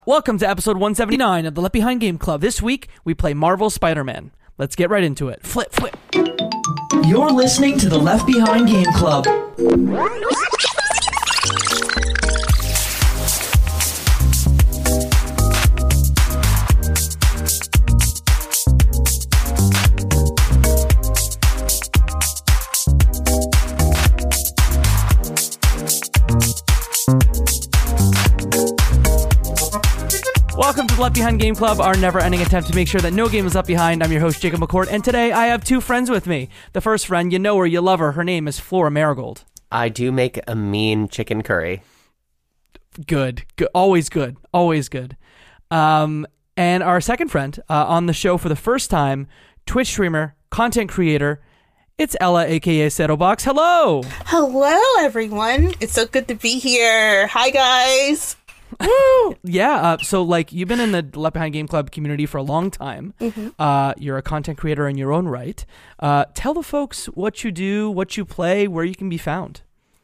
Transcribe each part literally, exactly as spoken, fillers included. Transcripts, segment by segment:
Welcome to episode one seventy-nine of the Left Behind Game Club. This week, we play Marvel Spider-Man. Let's get right into it. Flip, flip. You're listening to the Left Behind Game Club. Welcome to the Left Behind Game Club, our never-ending attempt to make sure that no game is left behind. I'm your host, Jacob McCourt, and today I have two friends with me. The first friend, you know her, you love her. Her name is Flora Marigold. I do make a mean chicken curry. Good. good. Always good. Always good. Um, and our second friend uh, on the show for the first time, Twitch streamer, content creator, it's Ella, a k a. Settlebox. Hello! Hello, everyone. It's so good to be here. Hi, guys. Woo! Yeah, uh, so like you've been in the Left Behind Game Club community for a long time. Mm-hmm. Uh, you're a content creator in your own right. Uh, tell the folks what you do, what you play, where you can be found.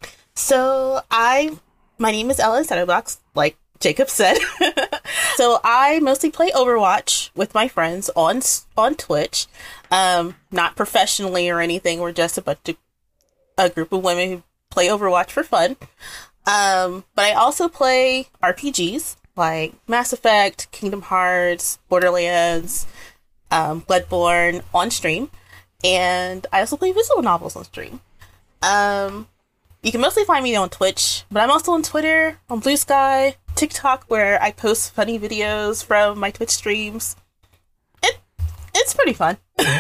So I, my name is Ella Settlebox, like Jacob said. So I mostly play Overwatch with my friends on on Twitch. Um, not professionally or anything. We're just a bunch of, a group of women who play Overwatch for fun. Um, but I also play R P Gs like Mass Effect, Kingdom Hearts, Borderlands, um, Bloodborne on stream. And I also play visual novels on stream. Um, you can mostly find me on Twitch, but I'm also on Twitter, on Blue Sky, TikTok, where I post funny videos from my Twitch streams. It, it's pretty fun.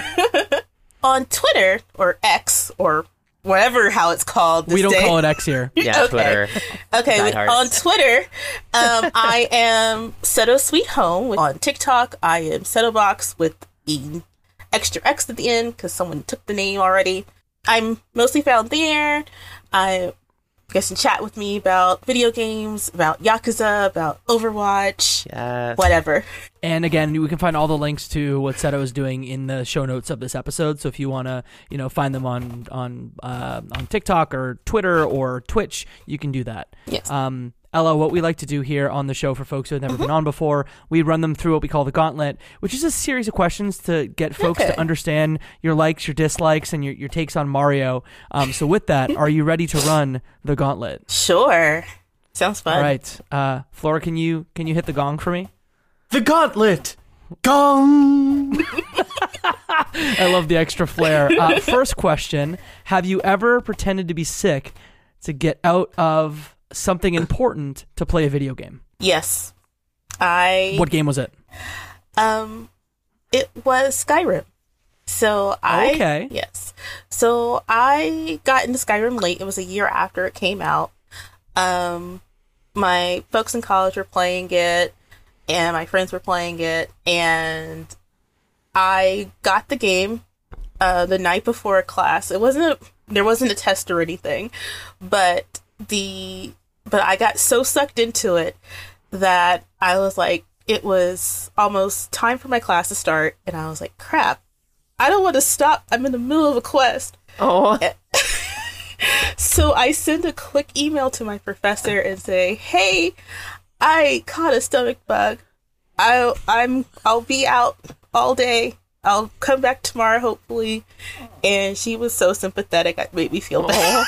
On Twitter, or X, or whatever how it's called this We don't day. call it X here. Yeah, Okay. Twitter. Okay, with, Diehards. on Twitter, um, I am Seto Sweet Home. On TikTok, I am Settlebox with the extra X at the end because someone took the name already. I'm mostly found there. I guess you can chat with me about video games, about Yakuza, about Overwatch, Yes. whatever. And again, we can find all the links to what Seto is doing in the show notes of this episode. So if you want to, you know, find them on on uh, on TikTok or Twitter or Twitch, you can do that. Yes. Um, Ella, what we like to do here on the show for folks who have never Mm-hmm. been on before, we run them through what we call the Gauntlet, which is a series of questions to get folks Okay. to understand your likes, your dislikes, and your, your takes on Mario. Um, so with that, are you ready to run the Gauntlet? Sure. Sounds fun. All right. Uh, Flora, can you can you hit the gong for me? The gauntlet. Gong. I love the extra flair. Uh, first question: have you ever pretended to be sick to get out of something important to play a video game? Yes. I... What game was it? Um, it was Skyrim. So I Okay. yes. So I got into Skyrim late. It was a year after it came out. Um, my folks in college were playing it, and my friends were playing it, and I got the game uh, the night before class. It wasn't a, there wasn't a test or anything, but the but I got so sucked into it that I was like, it was almost time for my class to start, and I was like, crap, I don't want to stop. I'm in the middle of a quest. Oh. So I send a quick email to my professor and say, hey, I caught a stomach bug. I, I'm, I'll be out all day. I'll come back tomorrow, hopefully. And she was so sympathetic. It made me feel bad.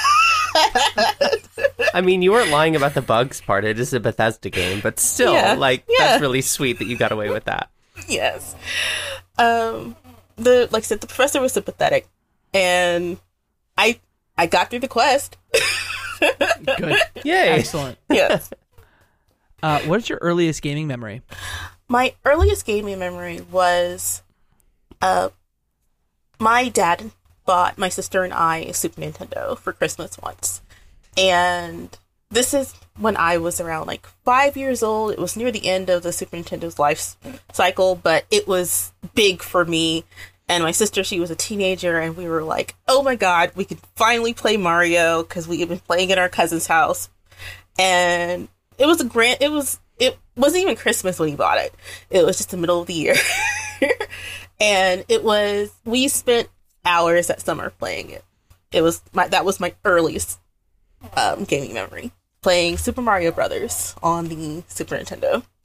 I mean, you weren't lying about the bugs part. It is a Bethesda game, but still, Yeah. like, Yeah. that's really sweet that you got away with that. Yes. Um, the like I said, the professor was sympathetic, and I I got through the quest. Good. Yay. Excellent. Yes. Uh, what is your earliest gaming memory? My earliest gaming memory was, uh, my dad bought my sister and I a Super Nintendo for Christmas once, and this is when I was around like five years old. It was near the end of the Super Nintendo's life cycle, but it was big for me. And my sister, she was a teenager, and we were like, oh my god, we could finally play Mario, because we had been playing at our cousin's house. And it was a grand, it was, it wasn't even Christmas when he bought it. It was just the middle of the year. And it was, we spent hours that summer playing it. It was my, that was my earliest um, gaming memory. Playing Super Mario Brothers on the Super Nintendo.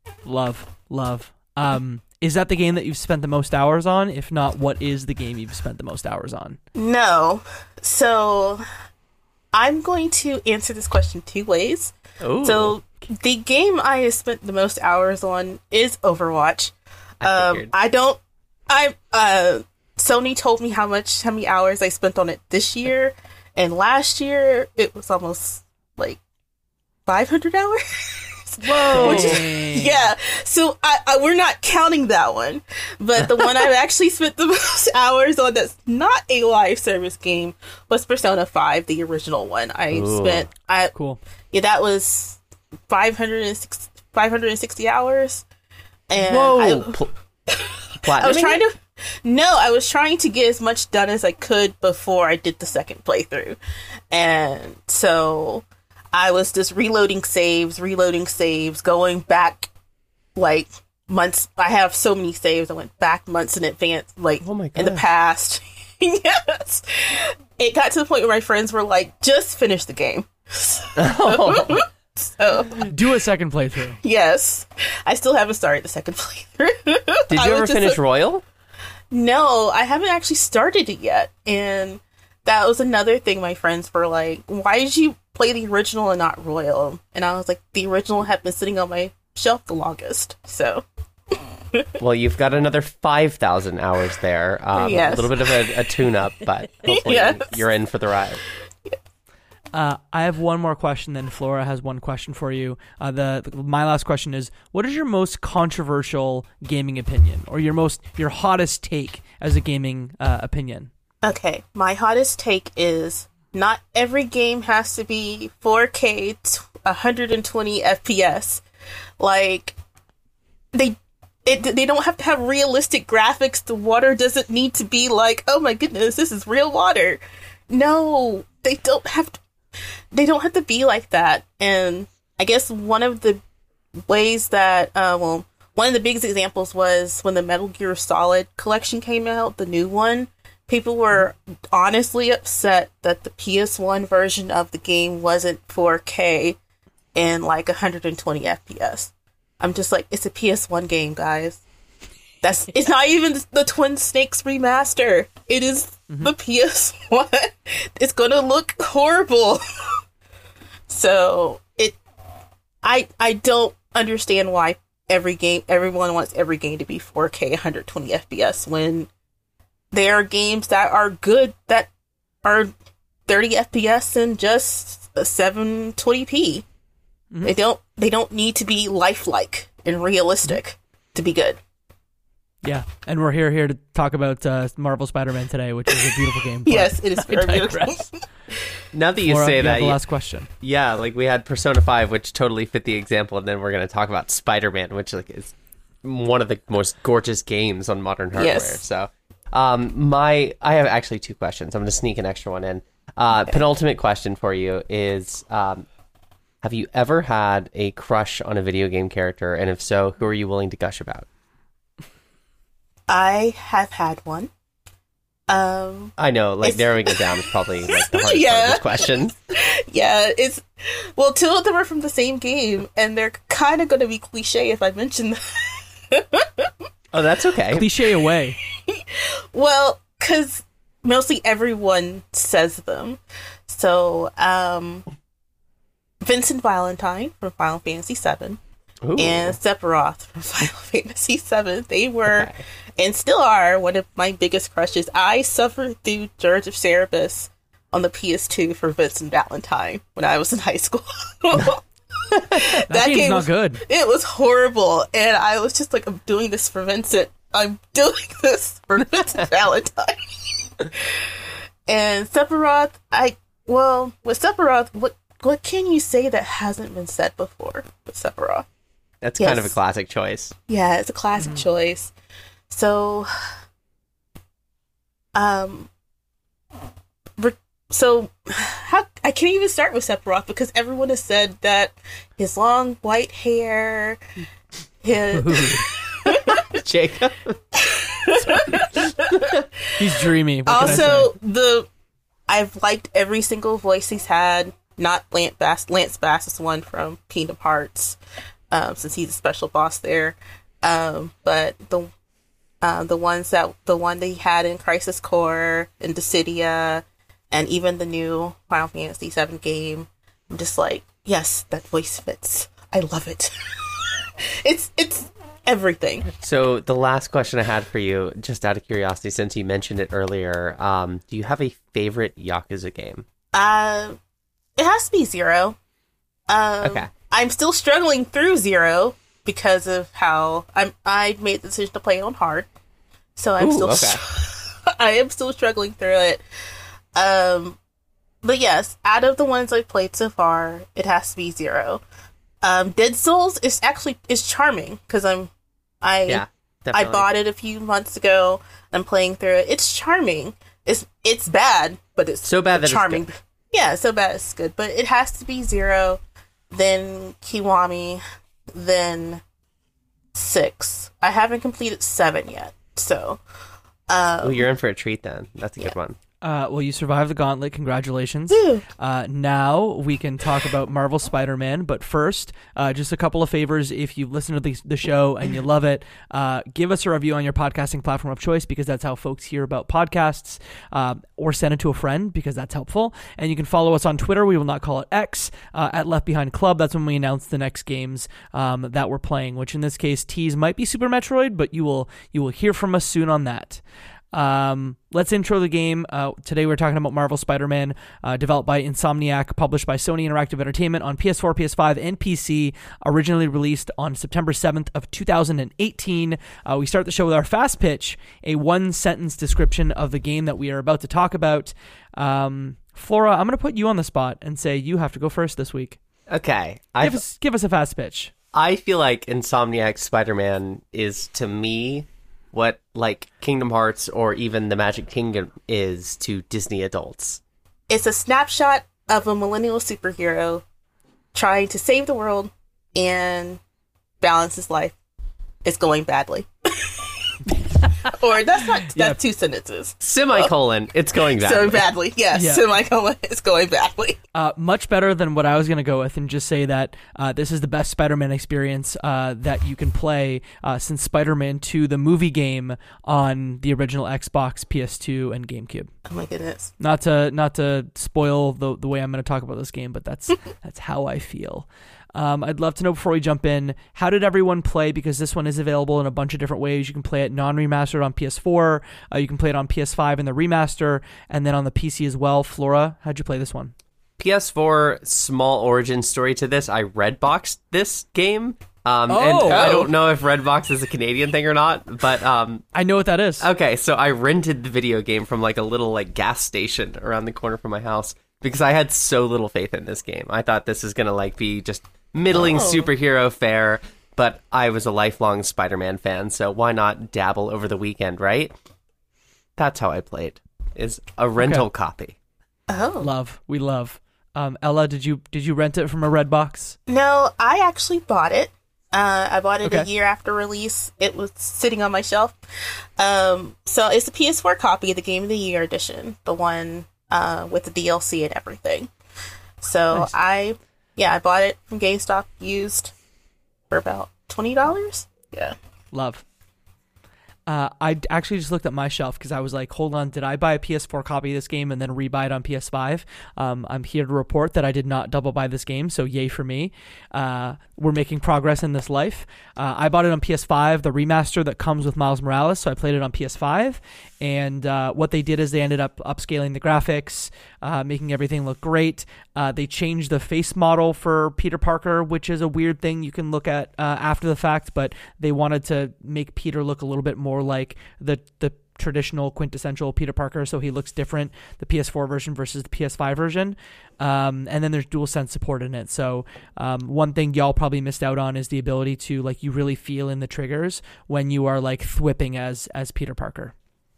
Love, love. Um, is that the game that you've spent the most hours on? If not, what is the game you've spent the most hours on? No. So I'm going to answer this question two ways. Ooh. So the game I have spent the most hours on is Overwatch. I Um, figured. I don't. I uh, Sony told me how much, how many hours I spent on it this year, and last year it was almost like five hundred hours. Whoa. Which is- yeah. So I, I we're not counting that one, but the one I've actually spent the most hours on that's not a live service game was Persona five, the original one. I Ooh. spent. I Cool. yeah, that was five hundred sixty, five hundred sixty hours. And Whoa. I, Pl- I was platinuming trying it? to. No, I was trying to get as much done as I could before I did the second playthrough, and so I was just reloading saves, reloading saves, going back like months. I have so many saves. I went back months in advance, like Oh my in the gosh. past. Yes, it got to the point where my friends were like, "Just finish the game." Oh. So Do a second playthrough. yes, I still haven't started the second playthrough. Did I you was ever just finish a- Royal? No, I haven't actually started it yet. And that was another thing my friends were like, why did you play the original and not Royal? And I was like, the original had been sitting on my shelf the longest. So, Well, you've got another five thousand hours there. Um, Yes. A little bit of a, a tune-up, but hopefully Yes. you're in for the ride. Uh, I have one more question. Then Flora has one question for you. Uh, the, the my last question is: what is your most controversial gaming opinion, or your most your hottest take as a gaming uh, opinion? okay, my hottest take is not every game has to be four K, t- one hundred twenty F P S. Like, they it, they don't have to have realistic graphics. The water doesn't need to be like, oh my goodness, this is real water. No, they don't have to. They don't have to be like that. And I guess one of the ways that, uh, well, one of the biggest examples was when the Metal Gear Solid collection came out, the new one. People were honestly upset that the P S one version of the game wasn't four K and like one hundred twenty F P S. I'm just like, it's a P S one game, guys. That's it's not even the Twin Snakes remaster. It is the P S one. It's gonna look horrible. So it, I I don't understand why every game everyone wants every game to be four K one hundred twenty F P S when there are games that are good that are thirty F P S and just seven twenty p. They don't they don't need to be lifelike and realistic to be good. Yeah, and we're here here to talk about uh, Marvel Spider-Man today, which is a beautiful game. but Yes, it is I very beautiful. digress. Now that you Flora, say you have that, the you- last question. yeah, like we had Persona five, which totally fit the example, and then we're going to talk about Spider-Man, which like is one of the most gorgeous games on modern hardware. Yes. So, um, my I have actually two questions. I'm going to sneak an extra one in. Uh, penultimate question for you is: um, have you ever had a crush on a video game character, and if so, who are you willing to gush about? I have had one. Um, I know, like It's- narrowing it down is probably like the hardest part Yeah. of this question. yeah, it's well, two of them are from the same game, and they're kind of going to be cliche if I mention them. Oh, that's okay. Cliche away. Well, because mostly everyone says them. So, um, Vincent Valentine from Final Fantasy seven Ooh. and Sephiroth from Final Fantasy seven. They were, Okay. and still are, one of my biggest crushes. I suffered through Dirge of Cerberus on the P S two for Vincent Valentine when I was in high school. That, That game's game not was- good. It was horrible, and I was just like, I'm doing this for Vincent. I'm doing this for Vincent Valentine. And Sephiroth, I well, with Sephiroth, what what can you say that hasn't been said before with Sephiroth? That's kind of a Yes. classic choice. Yeah, it's a classic choice. So, um, re- so how I can't even start with Sephiroth because everyone has said that his long white hair, his Jacob. He's dreamy. What can I say? also the I've liked every single voice he's had. Not Lance Bass, Lance Bass's one from Kingdom Hearts. um, since he's a special boss there. Um, but the uh, the ones that the one they had in Crisis Core and Dissidia, and even the new Final Fantasy seven game, I'm just like, yes, that voice fits. I love it. it's it's everything. So the last question I had for you, just out of curiosity, since you mentioned it earlier, um, do you have a favorite Yakuza game? Uh, it has to be Zero. Um, okay. I'm still struggling through Zero because of how I'm. I made the decision to play it on hard, so I'm Ooh, still. Okay. I am still struggling through it. Um, but yes, out of the ones I've played so far, it has to be Zero. Um, Dead Souls is actually is charming because I'm. I yeah, I bought it a few months ago. I'm playing through it. It's charming. It's it's bad, but it's so bad that charming. It's good. Yeah, so bad it's good. But it has to be Zero, then Kiwami, then six. I haven't completed seven yet, so. Um, oh, you're in for a treat then. That's a yeah. good one. Uh, well, you survived the gauntlet. Congratulations. Woo. Uh, now we can talk about Marvel Spider-Man. But first, uh, just a couple of favors. If you listen to the, the show and you love it, uh, give us a review on your podcasting platform of choice, because that's how folks hear about podcasts, uh, or send it to a friend, because that's helpful. And you can follow us on Twitter. We will not call it X, uh, at Left Behind Club. That's when we announce the next games um, that we're playing, which in this case, tease might be Super Metroid, but you will you will hear from us soon on that. Um, let's intro the game. Uh, today we're talking about Marvel Spider-Man, uh, developed by Insomniac, published by Sony Interactive Entertainment on P S four, P S five, and P C, originally released on September seventh of two thousand eighteen. Uh, we start the show with our fast pitch, a one-sentence description of the game that we are about to talk about. Um, Flora, I'm going to put you on the spot and say you have to go first this week. Okay. Give us, give us a fast pitch. I feel like Insomniac Spider-Man is, to me, what like Kingdom Hearts or even the Magic Kingdom is to Disney adults. It's a snapshot of a millennial superhero trying to save the world and balance his life. It's going badly. Or that's not that's yeah. two sentences. Semicolon, uh, it's going badly. So badly, yes. Yeah. Semicolon, it's going badly. Uh, much better than what I was going to go with, and just say that uh, this is the best Spider-Man experience uh, that you can play uh, since Spider-Man two, the movie game on the original Xbox, P S two, and GameCube. Oh my goodness! Not to not to spoil the the way I'm going to talk about this game, but that's that's how I feel. Um, I'd love to know, before we jump in, how did everyone play? Because this one is available in a bunch of different ways. You can play it non-remastered on P S four. Uh, you can play it on P S five in the remaster, and then on the P C as well. Flora, how'd you play this one? P S four, small origin story to this. I Redboxed this game. Um, oh, and oh. I don't know if Redbox is a Canadian thing or not, but um, I know what that is. Okay, so I rented the video game from like a little like gas station around the corner from my house because I had so little faith in this game. I thought this was gonna like be just middling oh. superhero fare, but I was a lifelong Spider-Man fan, so why not dabble over the weekend, right? That's how I played. Is a rental okay. copy. Oh, love. We love. Um, Ella, did you did you rent it from a Redbox? No, I actually bought it. Uh, I bought it okay. a year after release. It was sitting on my shelf. Um, so it's the P S four copy, the Game of the Year edition, the one uh, with the D L C and everything. So nice. I, yeah, I bought it from GameStop used for about twenty dollars. Yeah. Love. Uh, I actually just looked at my shelf because I was like, hold on, did I buy a P S four copy of this game and then rebuy it on P S five? Um, I'm here to report that I did not double buy this game, so yay for me. Uh, we're making progress in this life. Uh, I bought it on P S five, the remaster that comes with Miles Morales, so I played it on P S five. And uh, what they did is they ended up upscaling the graphics, uh, making everything look great. Uh, they changed the face model for Peter Parker, which is a weird thing you can look at uh, after the fact, but they wanted to make Peter look a little bit more like the the traditional quintessential Peter Parker, so he looks different, the P S four version versus the P S five version. Um, and then there's DualSense support in it. So um, one thing y'all probably missed out on is the ability to, like, you really feel in the triggers when you are like thwipping as as Peter Parker.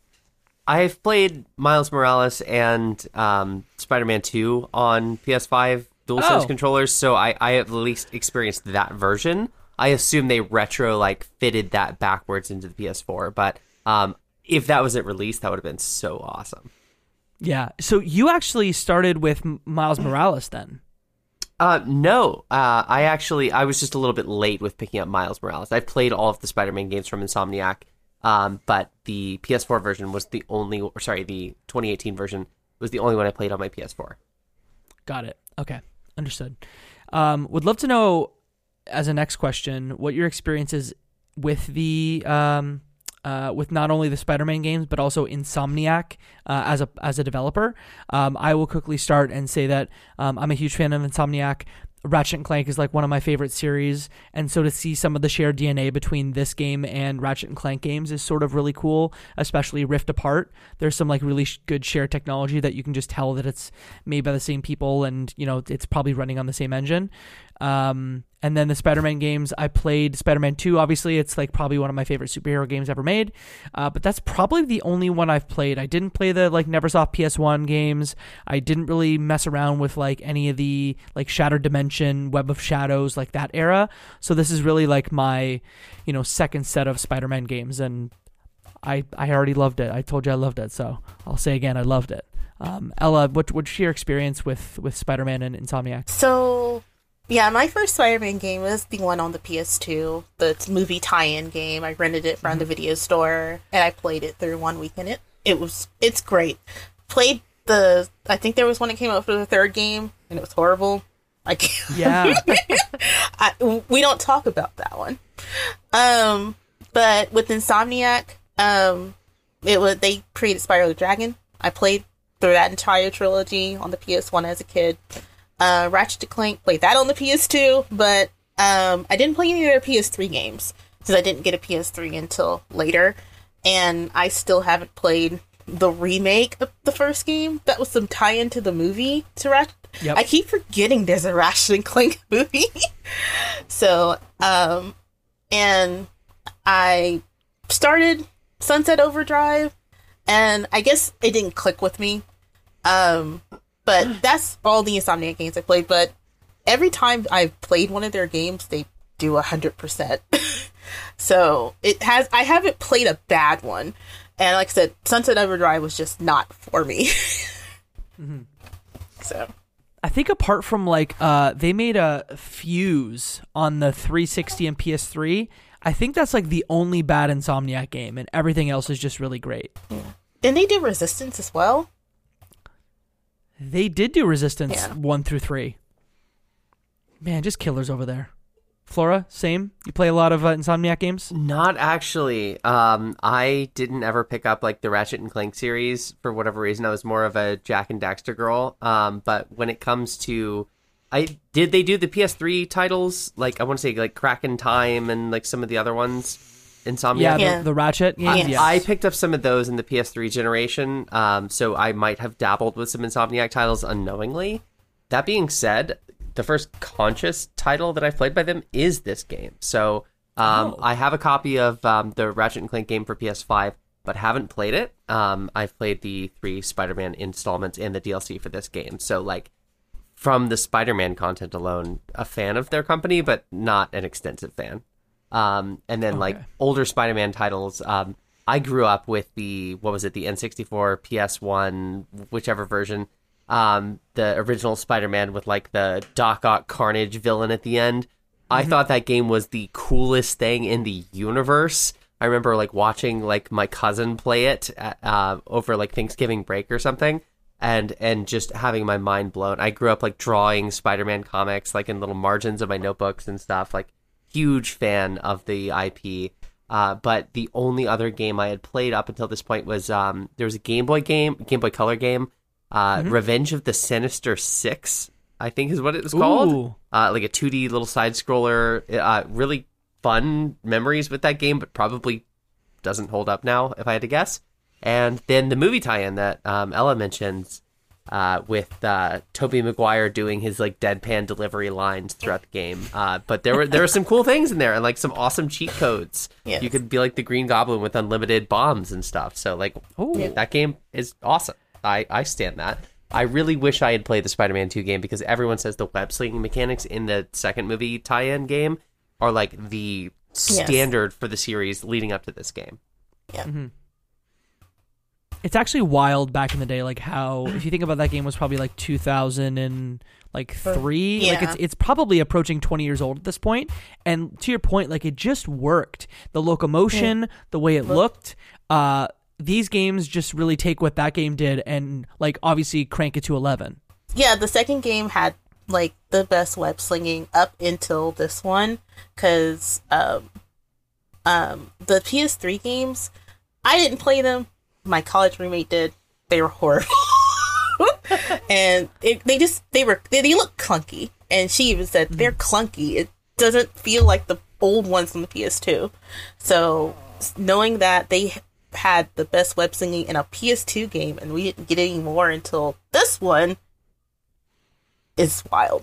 I've played Miles Morales and um, Spider-Man two on P S five DualSense oh. controllers, so I, I at least experienced that version. I assume they retro like fitted that backwards into the P S four, but um, if that was at release, that would have been so awesome. Yeah. So you actually started with Miles Morales then? Uh, no, uh, I actually, I was just a little bit late with picking up Miles Morales. I've played all of the Spider-Man games from Insomniac, um, but the P S four version was the only, or sorry, the twenty eighteen version was the only one I played on my P S four. Got it. Okay. Understood. Um, would love to know, as a next question, what your experience is with the, um, uh, with not only the Spider-Man games, but also Insomniac uh, as a as a developer. Um, I will quickly start and say that um, I'm a huge fan of Insomniac. Ratchet and Clank is like one of my favorite series, and so to see some of the shared D N A between this game and Ratchet and Clank games is sort of really cool, especially Rift Apart. There's some like really sh- good shared technology that you can just tell that it's made by the same people, and you know it's probably running on the same engine. Um, and then the Spider-Man games, I played Spider-Man two, obviously. It's like probably one of my favorite superhero games ever made. Uh, but that's probably the only one I've played. I didn't play the like Neversoft P S one games. I didn't really mess around with like any of the like Shattered Dimension, Web of Shadows, like that era. So this is really like my, you know, second set of Spider-Man games. And I, I already loved it. I told you I loved it. So I'll say again, I loved it. Um, Ella, what, what's your experience with, with Spider-Man and Insomniac? So... yeah, my first Spider-Man game was the one on the P S two, the movie tie-in game. I rented it from mm-hmm. the video store, and I played it through one weekend. It it was it's great. Played the I think there was one that came out for the third game, and it was horrible. Like yeah, I, we don't talk about that one. Um, but with Insomniac, um, it was they created Spyro the Dragon. I played through that entire trilogy on the P S one as a kid. Uh, Ratchet and Clank, played that on the P S two, but um, I didn't play any of their P S three games, because I didn't get a P S three until later, and I still haven't played the remake of the first game. That was some tie-in to the movie to Ratchet. Yep. I keep forgetting there's a Ratchet and Clank movie. so, um, and I started Sunset Overdrive, and I guess it didn't click with me. Um... But that's all the Insomniac games I played. But every time I've played one of their games, they do one hundred percent. So it has. I haven't played a bad one. And like I said, Sunset Overdrive was just not for me. mm-hmm. So I think apart from like uh, they made a Fuse on the three sixty and P S three. I think that's like the only bad Insomniac game, and everything else is just really great. Yeah. Didn't they do Resistance as well? They did do Resistance yeah. one through three. Man, just killers over there. Flora, same? You play a lot of uh, Insomniac games? Not actually. Um, I didn't ever pick up like the Ratchet and Clank series for whatever reason. I was more of a Jack and Daxter girl. Um, but when it comes to, I did they do the P S three titles? Like I want to say like Crack in Time and like some of the other ones. Insomniac. Yeah, yeah. The, the Ratchet games. Yes. Yes. I picked up some of those in the P S three generation, um, so I might have dabbled with some Insomniac titles unknowingly. That being said, the first conscious title that I've played by them is this game. So um, oh. I have a copy of um, the Ratchet and Clank game for P S five, but haven't played it. Um, I've played the three Spider-Man installments and the D L C for this game. So, like, from the Spider-Man content alone, a fan of their company, but not an extensive fan. Um, and then, okay. like, older Spider-Man titles, um, I grew up with the, what was it, the N sixty-four, P S one, whichever version, um, the original Spider-Man with, like, the Doc Ock Carnage villain at the end. Mm-hmm. I thought that game was the coolest thing in the universe. I remember, like, watching, like, my cousin play it at, uh, over, like, Thanksgiving break or something, and and just having my mind blown. I grew up, like, drawing Spider-Man comics, like, in little margins of my notebooks and stuff, like, huge fan of the I P, uh, but the only other game I had played up until this point was um, there was a Game Boy game, Game Boy Color game, uh, mm-hmm. Revenge of the Sinister Six, I think is what it was called. Uh, like a two D little side scroller. Uh, really fun memories with that game, but probably doesn't hold up now if I had to guess. And then the movie tie-in that um, Ella mentions. Uh, with uh, Tobey Maguire doing his like deadpan delivery lines throughout the game, uh, but there were there were some cool things in there and like some awesome cheat codes. Yes. You could be like the Green Goblin with unlimited bombs and stuff. So like, oh, yeah. That game is awesome. I, I stand that. I really wish I had played the Spider-Man two game because everyone says the web slinging mechanics in the second movie tie-in game are like the standard yes. for the series leading up to this game. Yeah. Mm-hmm. it's actually wild back in the day, like how if you think about that game was probably like two thousand and like three, Yeah. like it's it's probably approaching twenty years old at this point. And to your point, like it just worked. The locomotion, the way it looked, uh, these games just really take what that game did and like obviously crank it to eleven. Yeah, the second game had like the best web slinging up until this one, because um, um, the P S three games, I didn't play them. My college roommate did. They were horrible. And it, they just they were they, they look clunky, and she even said they're clunky. It doesn't feel like the old ones from the P S two. So knowing that they had the best web singing in a P S two game, and we didn't get any more until this one, is wild.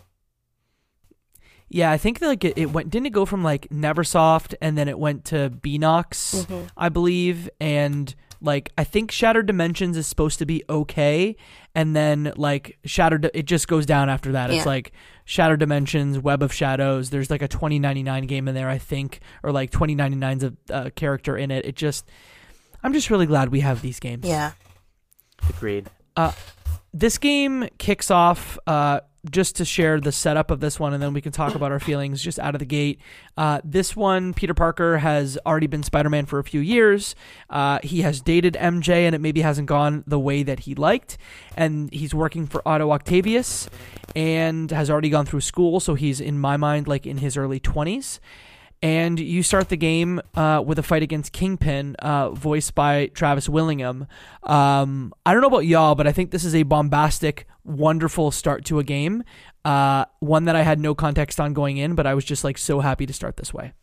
Yeah, I think that, like it, it went. Didn't it go from like Neversoft and then it went to Beenox, Mm-hmm. I believe, and like I think Shattered Dimensions is supposed to be okay, and then like Shattered, it just goes down after that. Yeah. It's like Shattered Dimensions, Web of Shadows. There's like a twenty ninety-nine game in there, I think, or like twenty ninety-nine's a uh, character in it. It just, I'm just really glad we have these games. Yeah. Agreed. Uh, this game kicks off, uh, just to share the setup of this one, and then we can talk about our feelings just out of the gate. Uh, this one, Peter Parker has already been Spider-Man for a few years. Uh, he has dated M J, and it maybe hasn't gone the way that he liked. And he's working for Otto Octavius, and has already gone through school, so he's, in my mind, like in his early twenties. And you start the game uh, with a fight against Kingpin, uh, voiced by Travis Willingham. Um, I don't know about y'all, but I think this is a bombastic, wonderful start to a game. Uh, one that I had no context on going in, but I was just like so happy to start this way.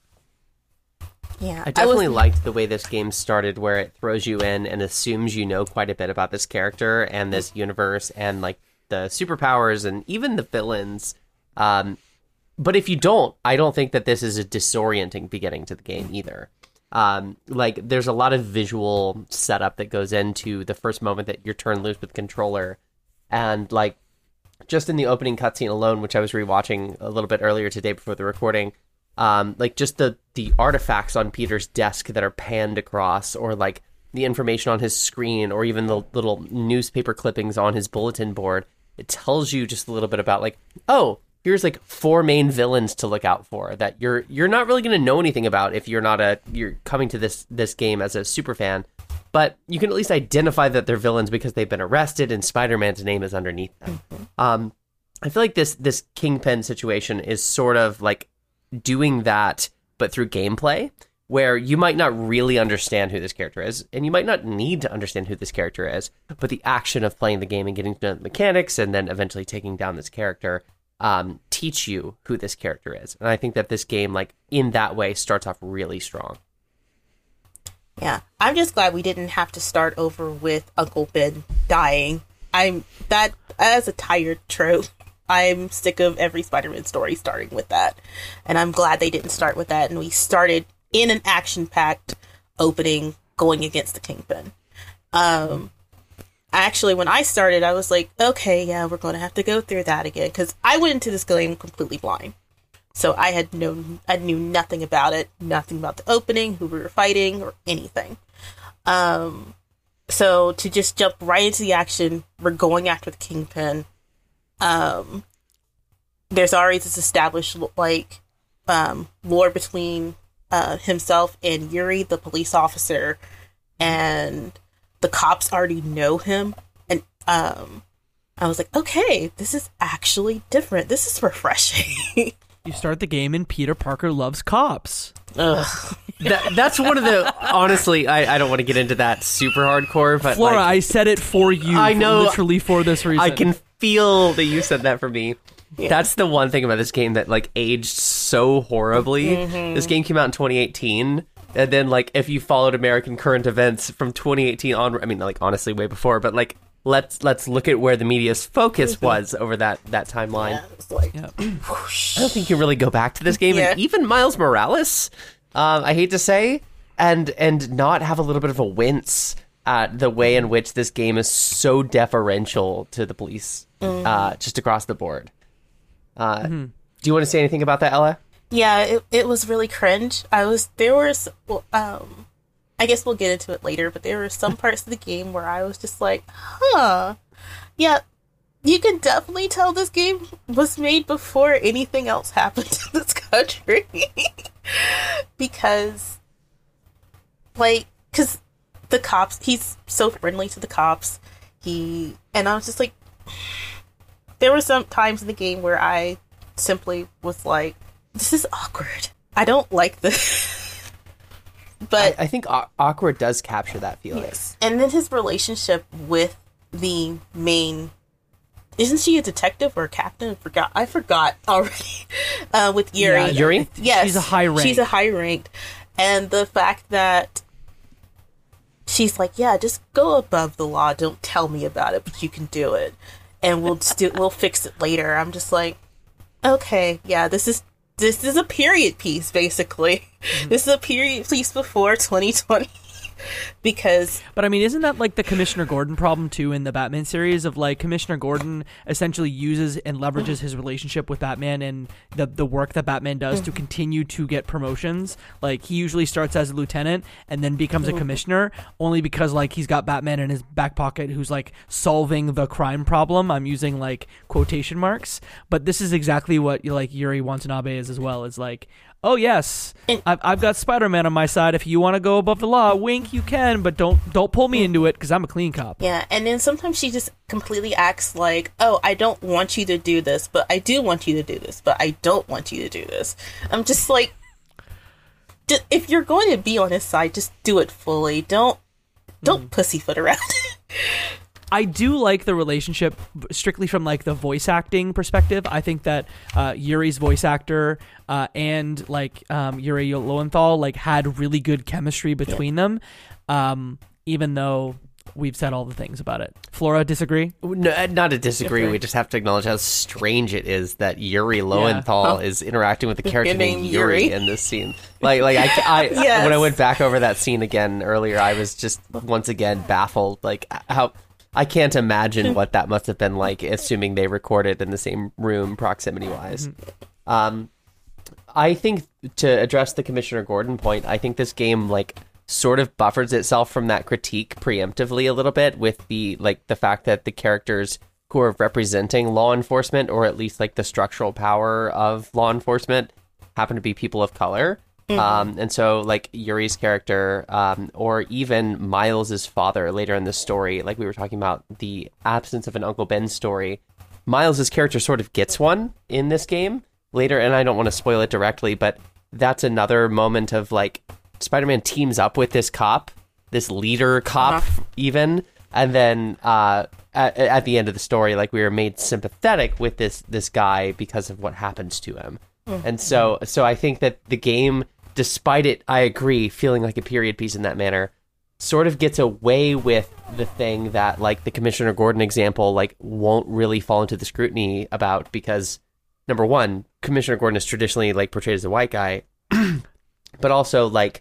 Yeah. I definitely was, liked the way this game started, where it throws you in and assumes you know quite a bit about this character and this universe and like the superpowers and even the villains. Um, but if you don't, I don't think that this is a disorienting beginning to the game either. Um, like there's a lot of visual setup that goes into the first moment that you're turned loose with the controller, and like just in the opening cutscene alone, which I was rewatching a little bit earlier today before the recording. Um, like just the, the artifacts on Peter's desk that are panned across, or like the information on his screen, or even the little newspaper clippings on his bulletin board. It tells you just a little bit about like, oh, here's like four main villains to look out for that you're you're not really going to know anything about if you're not a you're coming to this this game as a super fan, but you can at least identify that they're villains because they've been arrested and Spider-Man's name is underneath them. Mm-hmm. Um, I feel like this this Kingpin situation is sort of like doing that, but through gameplay, where you might not really understand who this character is, and you might not need to understand who this character is, but the action of playing the game and getting to know the mechanics and then eventually taking down this character um, teach you who this character is. And I think that this game, like, in that way, starts off really strong. Yeah. I'm just glad we didn't have to start over with Uncle Ben dying. I'm that as a tired trope. I'm sick of every Spider-Man story starting with that. And I'm glad they didn't start with that. And we started in an action-packed opening going against the Kingpin. Um, actually, when I started, I was like, okay, yeah, we're going to have to go through that again. Because I went into this game completely blind. So I had no, I knew nothing about it. Nothing about the opening, who we were fighting, or anything. Um, so to just jump right into the action, we're going after the Kingpin. Um, there's already this established, like, um, lore between uh, himself and Yuri, the police officer, and the cops already know him. And um, I was like, okay, this is actually different. This is refreshing. You start the game and Peter Parker loves cops. Ugh. That, that's one of the, honestly, I, I don't want to get into that super hardcore, but Flora, like, I said it for you. I know. Literally for this reason. I can feel that you said that for me. Yeah. That's the one thing about this game that like aged so horribly. Mm-hmm. This game came out in twenty eighteen, and then like if you followed American current events from twenty eighteen on, I mean like honestly way before, but like let's let's look at where the media's focus was over that that timeline. Yeah, it was like, Yeah. I don't think you can really go back to this game, Yeah. and even Miles Morales, um, I hate to say, and and not have a little bit of a wince at the way in which this game is so deferential to the police, Mm-hmm. uh, just across the board. Uh, Mm-hmm. Do you want to say anything about that, Ella? yeah, it, it was really cringe. I was, there was, um, I guess we'll get into it later, but there were some parts of the game where I was just like, huh, yeah, you can definitely tell this game was made before anything else happened in this country. Because, like, because the cops, he's so friendly to the cops. He, and I was just like, there were some times in the game where I simply was like, this is awkward. I don't like this. But I, I think au- awkward does capture that feeling. Yes. And then his relationship with the main, isn't she a detective or a captain? I forgot. I forgot already. Uh, with Yuri. Yeah, Yuri? Yes. She's a high rank. She's a high ranked. And the fact that she's like, yeah, just go above the law. Don't tell me about it, but you can do it. And we'll st- we'll fix it later. I'm just like, okay, yeah, this is this is a period piece, basically. Mm-hmm. This is a period piece before twenty twenty. Because But I mean, isn't that like the Commissioner Gordon problem too in the Batman series of like Commissioner Gordon essentially uses and leverages his relationship with Batman and the the work that Batman does to continue to get promotions. Like he usually starts as a lieutenant and then becomes a commissioner only because like he's got Batman in his back pocket who's like solving the crime problem. I'm using like quotation marks, but this is exactly what like Yuri Watanabe is as well. Is like, oh yes, I've, I've got Spider-Man on my side. If you want to go above the law, wink, you can, but don't don't pull me into it because I'm a clean cop. yeah, and then sometimes she just completely acts like, oh, I don't want you to do this, but I do want you to do this, but I don't want you to do this. I'm just like, just, if you're going to be on his side, just do it fully. Don't don't mm. pussyfoot around. I do like the relationship strictly from like the voice acting perspective. I think that uh, Yuri's voice actor uh, and like um, Yuri Lowenthal like had really good chemistry between them, um, even though we've said all the things about it. Flora, disagree? No, not to disagree. Okay. We just have to acknowledge how strange it is that Yuri Lowenthal Yeah. Oh. is interacting with a character named named Yuri Yuri. in this scene. Like, like I, I Yes. when I went back over that scene again earlier, I was just once again baffled. Like how. I can't imagine what that must have been like, assuming they recorded in the same room, proximity-wise. Mm-hmm. Um, I think to address the Commissioner Gordon point, I think this game like sort of buffers itself from that critique preemptively a little bit with the like the fact that the characters who are representing law enforcement, or at least like the structural power of law enforcement, happen to be people of color. Mm-hmm. Um, and so, like, Yuri's character, um, or even Miles's father later in the story, like we were talking about the absence of an Uncle Ben story, Miles's character sort of gets one in this game later, and I don't want to spoil it directly, but that's another moment of, like, Spider-Man teams up with this cop, this leader cop, uh-huh. even, and then uh, at, at the end of the story, like, we were made sympathetic with this this guy because of what happens to him. Mm-hmm. And so, so I think that the game, despite it, I agree, feeling like a period piece in that manner, sort of gets away with the thing that, like, the Commissioner Gordon example, like, won't really fall into the scrutiny about, because, number one, Commissioner Gordon is traditionally, like, portrayed as a white guy, but also, like,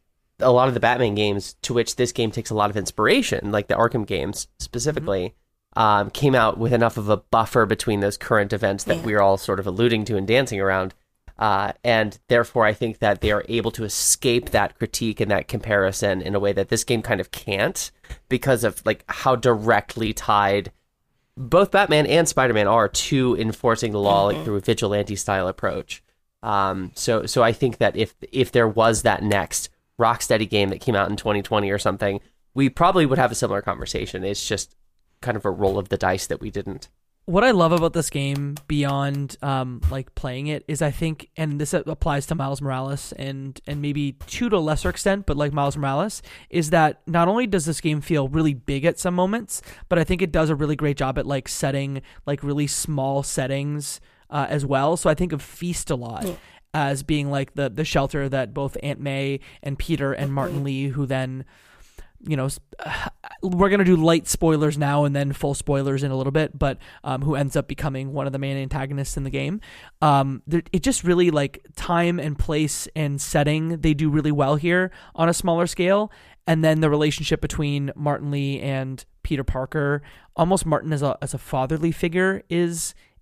a lot of the Batman games, to which this game takes a lot of inspiration, like the Arkham games specifically, mm-hmm. um, came out with enough of a buffer between those current events that yeah. we are all sort of alluding to and dancing around. Uh, and therefore, I think that they are able to escape that critique and that comparison in a way that this game kind of can't, because of like how directly tied both Batman and Spider-Man are to enforcing the law, mm-hmm. like through a vigilante style approach. Um, so, so I think that if if there was that next Rocksteady game that came out in twenty twenty or something, we probably would have a similar conversation. It's just kind of a roll of the dice that we didn't. What I love about this game beyond um, like playing it is I think, and this applies to Miles Morales and and maybe to a lesser extent, but like Miles Morales, is that not only does this game feel really big at some moments, but I think it does a really great job at like setting like really small settings uh, as well. So I think of Feast a lot. Yeah. As being like the the shelter that both Aunt May and Peter and Martin Lee, who then, you know, we're going to do light spoilers now and then full spoilers in a little bit, but um, who ends up becoming one of the main antagonists in the game. Um, it just really, like, time and place and setting, they do really well here on a smaller scale. And then the relationship between Martin Lee and Peter Parker, almost Martin as a as a fatherly figure, is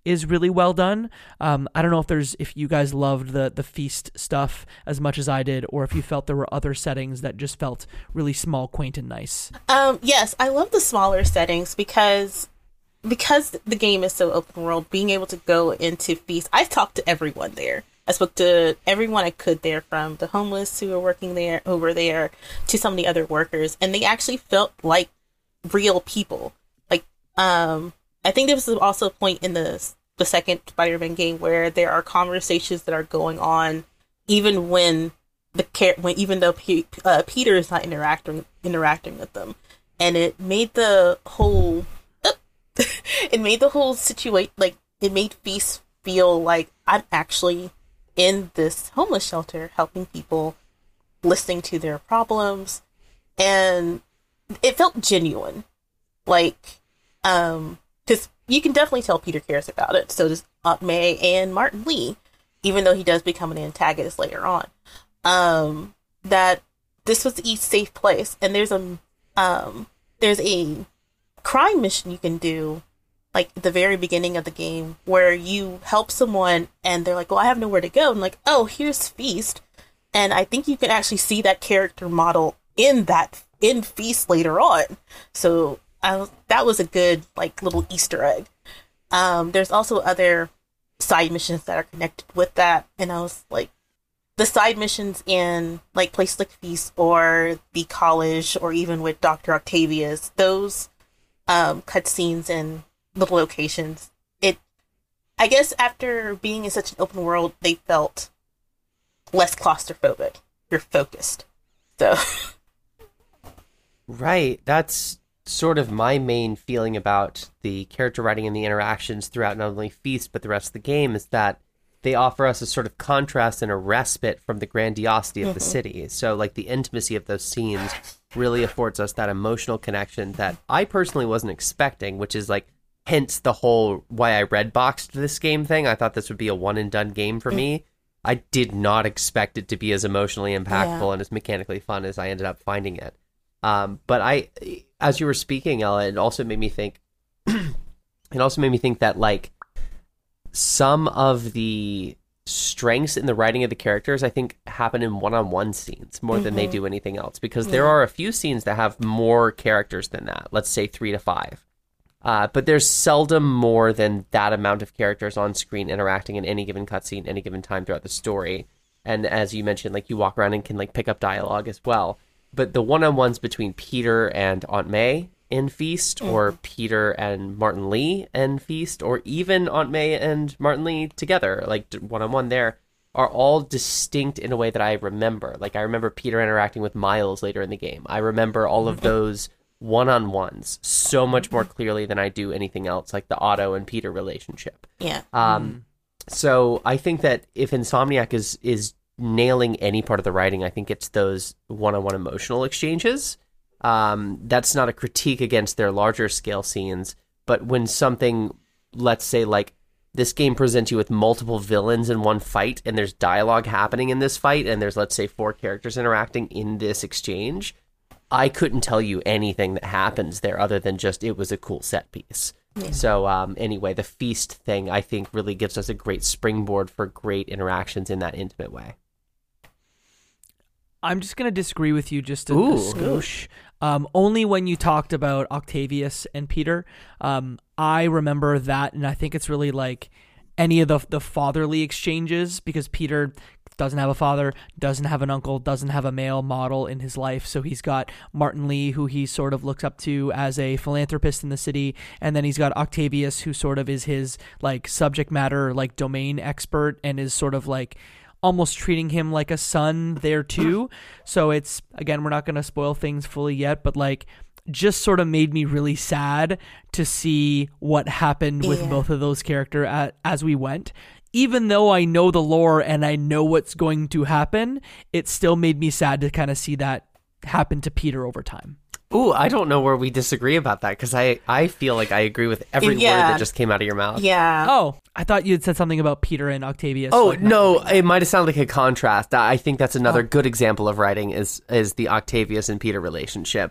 is really well done. Um, I don't know if there's if you guys loved the the feast stuff as much as I did, or if you felt there were other settings that just felt really small, quaint, and nice. Um, yes, I love the smaller settings because because the game is so open world. Being able to go into feast, I talked to everyone there. I spoke to everyone I could there, from the homeless who were working there over there to some of the other workers, and they actually felt like real people. Like, um, I think there was also a point in the the second Spider-Man game where there are conversations that are going on, even when the care when even though P- uh, Peter is not interacting interacting with them, and it made the whole it made the whole situation like it made Feast feel like I'm actually in this homeless shelter helping people, listening to their problems, and it felt genuine. Like, um, because you can definitely tell Peter cares about it. So does Aunt May and Martin Lee, even though he does become an antagonist later on. Um, that this was a safe place, and there's a um, there's a crime mission you can do, like at the very beginning of the game, where you help someone and they're like, well, I have nowhere to go. And like, oh, here's Feast. And I think you can actually see that character model in that, in Feast later on. So I, that was a good, like, little Easter egg. Um, there's also other side missions that are connected with that. And I was like, the side missions in, like, places like Feast or the college or even with Doctor Octavius, those um, cutscenes and little locations, it I guess after being in such an open world, they felt less claustrophobic. You're focused. So right, that's sort of my main feeling about the character writing and the interactions throughout not only Feast but the rest of the game, is that they offer us a sort of contrast and a respite from the grandiosity of mm-hmm. the city. So like the intimacy of those scenes really affords us that emotional connection that I personally wasn't expecting, which is like hence the whole why I red boxed this game thing. I thought this would be a one and done game for me. I did not expect it to be as emotionally impactful yeah. and as mechanically fun as I ended up finding it. Um, but I, as you were speaking, Ella, it also made me think, it also made me think that like some of the strengths in the writing of the characters, I think, happen in one-on-one scenes more mm-hmm. than they do anything else, because yeah. there are a few scenes that have more characters than that. Let's say three to five. Uh, but there's seldom more than that amount of characters on screen interacting in any given cutscene, any given time throughout the story. And as you mentioned, like you walk around and can like pick up dialogue as well. But the one-on-ones between Peter and Aunt May in Feast, mm-hmm. or Peter and Martin Lee in Feast, or even Aunt May and Martin Lee together, like one-on-one there, are all distinct in a way that I remember. Like I remember Peter interacting with Miles later in the game. I remember all of those one-on-ones so much more clearly than I do anything else, like the Otto and Peter relationship. Yeah. Um. Mm. So I think that if Insomniac is is nailing any part of the writing, I think it's those one-on-one emotional exchanges. Um. That's not a critique against their larger scale scenes, but when something, let's say, like this game presents you with multiple villains in one fight, and there's dialogue happening in this fight, and there's, let's say, four characters interacting in this exchange, I couldn't tell you anything that happens there other than just it was a cool set piece. Yeah. So um, anyway, the Feast thing, I think, really gives us a great springboard for great interactions in that intimate way. I'm just going to disagree with you just a, Ooh. a skosh. Um, only when you talked about Octavius and Peter. Um, I remember that, and I think it's really like any of the the fatherly exchanges, because Peter doesn't have a father, doesn't have an uncle, doesn't have a male model in his life. So he's got Martin Lee, who he sort of looks up to as a philanthropist in the city. And then he's got Octavius, who sort of is his like subject matter, like domain expert, and is sort of like almost treating him like a son there too. So it's, again, we're not going to spoil things fully yet, but like just sort of made me really sad to see what happened with yeah. both of those characters as, as we went. Even though I know the lore and I know what's going to happen, it still made me sad to kind of see that happen to Peter over time. Ooh, I don't know where we disagree about that, because I, I feel like I agree with every yeah. word that just came out of your mouth. Yeah. Oh, I thought you had said something about Peter and Octavius. Oh, like no, it might have sounded like a contrast. I think that's another oh. good example of writing is is the Octavius and Peter relationship.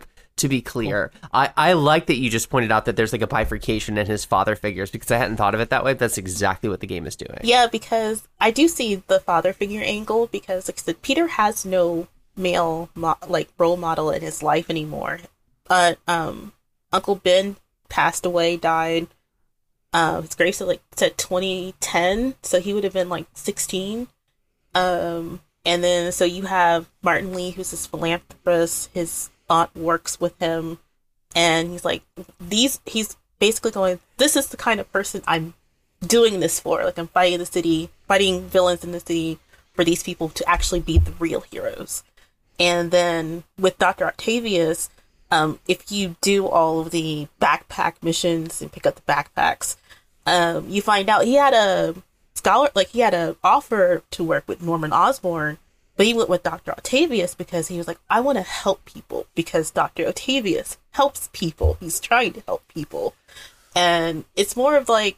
to be clear. I, I like that you just pointed out that there's like a bifurcation in his father figures, because I hadn't thought of it that way. That's exactly what the game is doing. Yeah, because I do see the father figure angle, because like I said, Peter has no male mo- like role model in his life anymore. Uh, um, Uncle Ben passed away, died. Uh, his grave said like said twenty ten, so he would have been like sixteen. Um, and then so you have Martin Lee, who's this philanthropist. His aunt works with him, and he's like, these. He's basically going, this is the kind of person I'm doing this for. Like, I'm fighting the city, fighting villains in the city for these people to actually be the real heroes. And then with Doctor Octavius, um, if you do all of the backpack missions and pick up the backpacks, um, you find out he had a scholar, like he had an offer to work with Norman Osborn, but he went with Doctor Octavius because he was like, I want to help people, because Doctor Octavius helps people. He's trying to help people. And it's more of like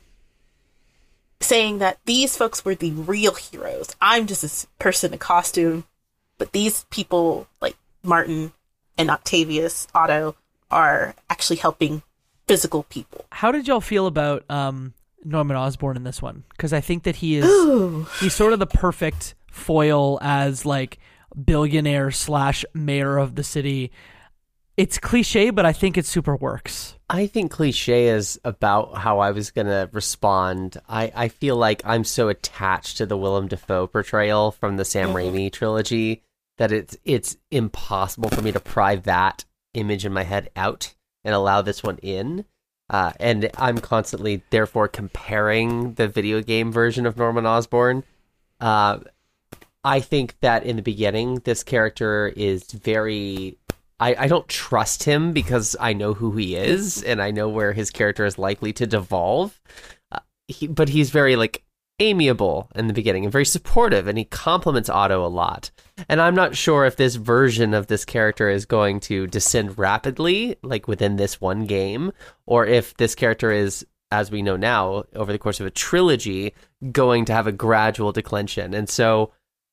saying that these folks were the real heroes. I'm just a person in costume, but these people like Martin and Octavius, Otto, are actually helping physical people. How did y'all feel about um, Norman Osborn in this one? Because I think that he is Ooh. he's sort of the perfect foil as like billionaire slash mayor of the city. It's cliche, but I think it super works. I think cliche is about how I was going to respond. I, I feel like I'm so attached to the Willem Dafoe portrayal from the Sam Mm-hmm. Raimi trilogy that it's it's impossible for me to pry that image in my head out and allow this one in. Uh, and I'm constantly, therefore, comparing the video game version of Norman Osborn. Uh, I think that in the beginning, this character is very... I, I don't trust him because I know who he is and I know where his character is likely to devolve. Uh, he, but he's very, like, amiable in the beginning and very supportive, and he compliments Otto a lot. And I'm not sure if this version of this character is going to descend rapidly, like within this one game, or if this character is, as we know now, over the course of a trilogy, going to have a gradual declension. And so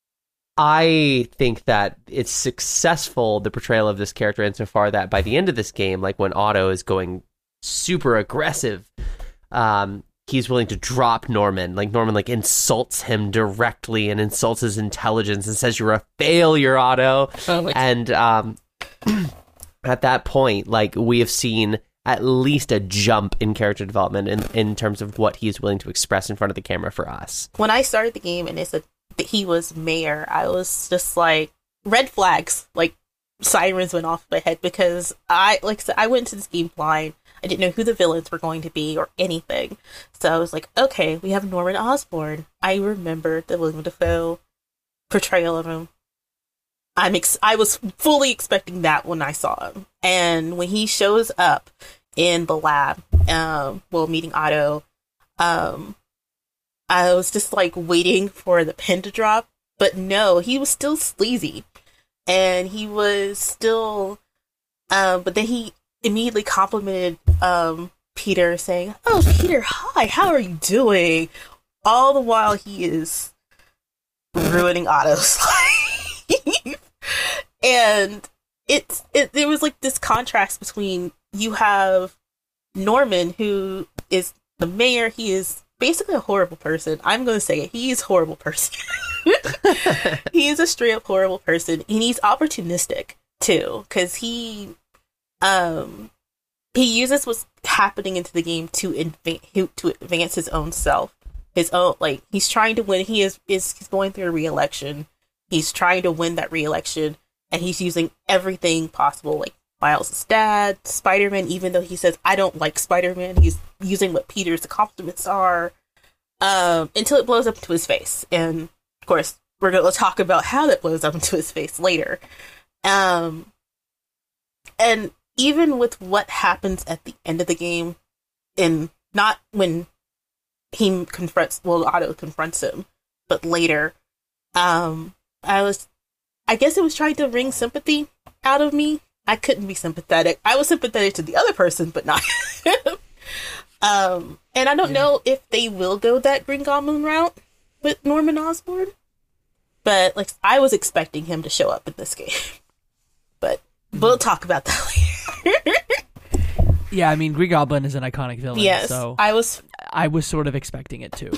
I think that it's successful, the portrayal of this character, insofar that by the end of this game, like when Otto is going super aggressive, um, he's willing to drop Norman. Like Norman like insults him directly and insults his intelligence and says, "You're a failure, Otto." Oh my and um, at that point, like we have seen at least a jump in character development in, in terms of what he's willing to express in front of the camera for us. When I started the game and it said that he was mayor, I was just like, red flags, like sirens went off in my head, because I, like I said, I went into this game blind. I didn't know who the villains were going to be or anything. So I was like, okay, we have Norman Osborn. I remember the Willem Dafoe portrayal of him. I'm ex- I was fully expecting that when I saw him. And when he shows up in the lab, um, well, meeting Otto, um, I was just like waiting for the pin to drop. But no, he was still sleazy. And he was still, um, but then he immediately complimented um, Peter, saying, "Oh, Peter, hi, how are you doing?" All the while he is ruining Otto's life. And it's it, there was like this contrast between, you have Norman, who is the mayor. He is basically a horrible person. I'm going to say it. He is a horrible person. He is a straight up horrible person. And he's opportunistic too, because he um he uses what's happening into the game to advance to advance his own self. His own, like, he's trying to win. He is is he's going through a re-election. He's trying to win that re-election, and he's using everything possible, like Miles' dad, Spider-Man, even though he says, I don't like Spider-Man. He's using what Peter's compliments are, um, until it blows up into his face. And, of course, we're going to talk about how that blows up into his face later. Um, and even with what happens at the end of the game, and not when he confronts, well, Otto confronts him, but later, um, I was, I guess it was trying to wring sympathy out of me. I couldn't be sympathetic. I was sympathetic to the other person, but not him. um, and I don't yeah. know if they will go that Green Goblin route with Norman Osborn, but like I was expecting him to show up in this game. But we'll talk about that later. Yeah, I mean, Green Goblin is an iconic villain, Yes, so I was. I was sort of expecting it too.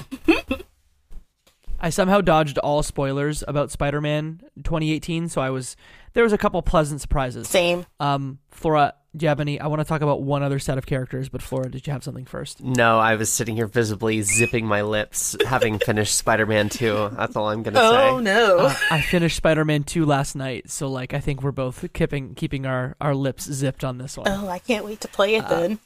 I somehow dodged all spoilers about Spider-Man twenty eighteen, so I was there was a couple pleasant surprises. Same. Um, Flora, do you have any? I want to talk about one other set of characters, but Flora, did you have something first? No, I was sitting here visibly zipping my lips, having finished Spider-Man two. That's all I'm gonna Oh say. no. Uh, I finished Spider-Man two last night, so like I think we're both keeping keeping our, our lips zipped on this one. Oh, I can't wait to play it then.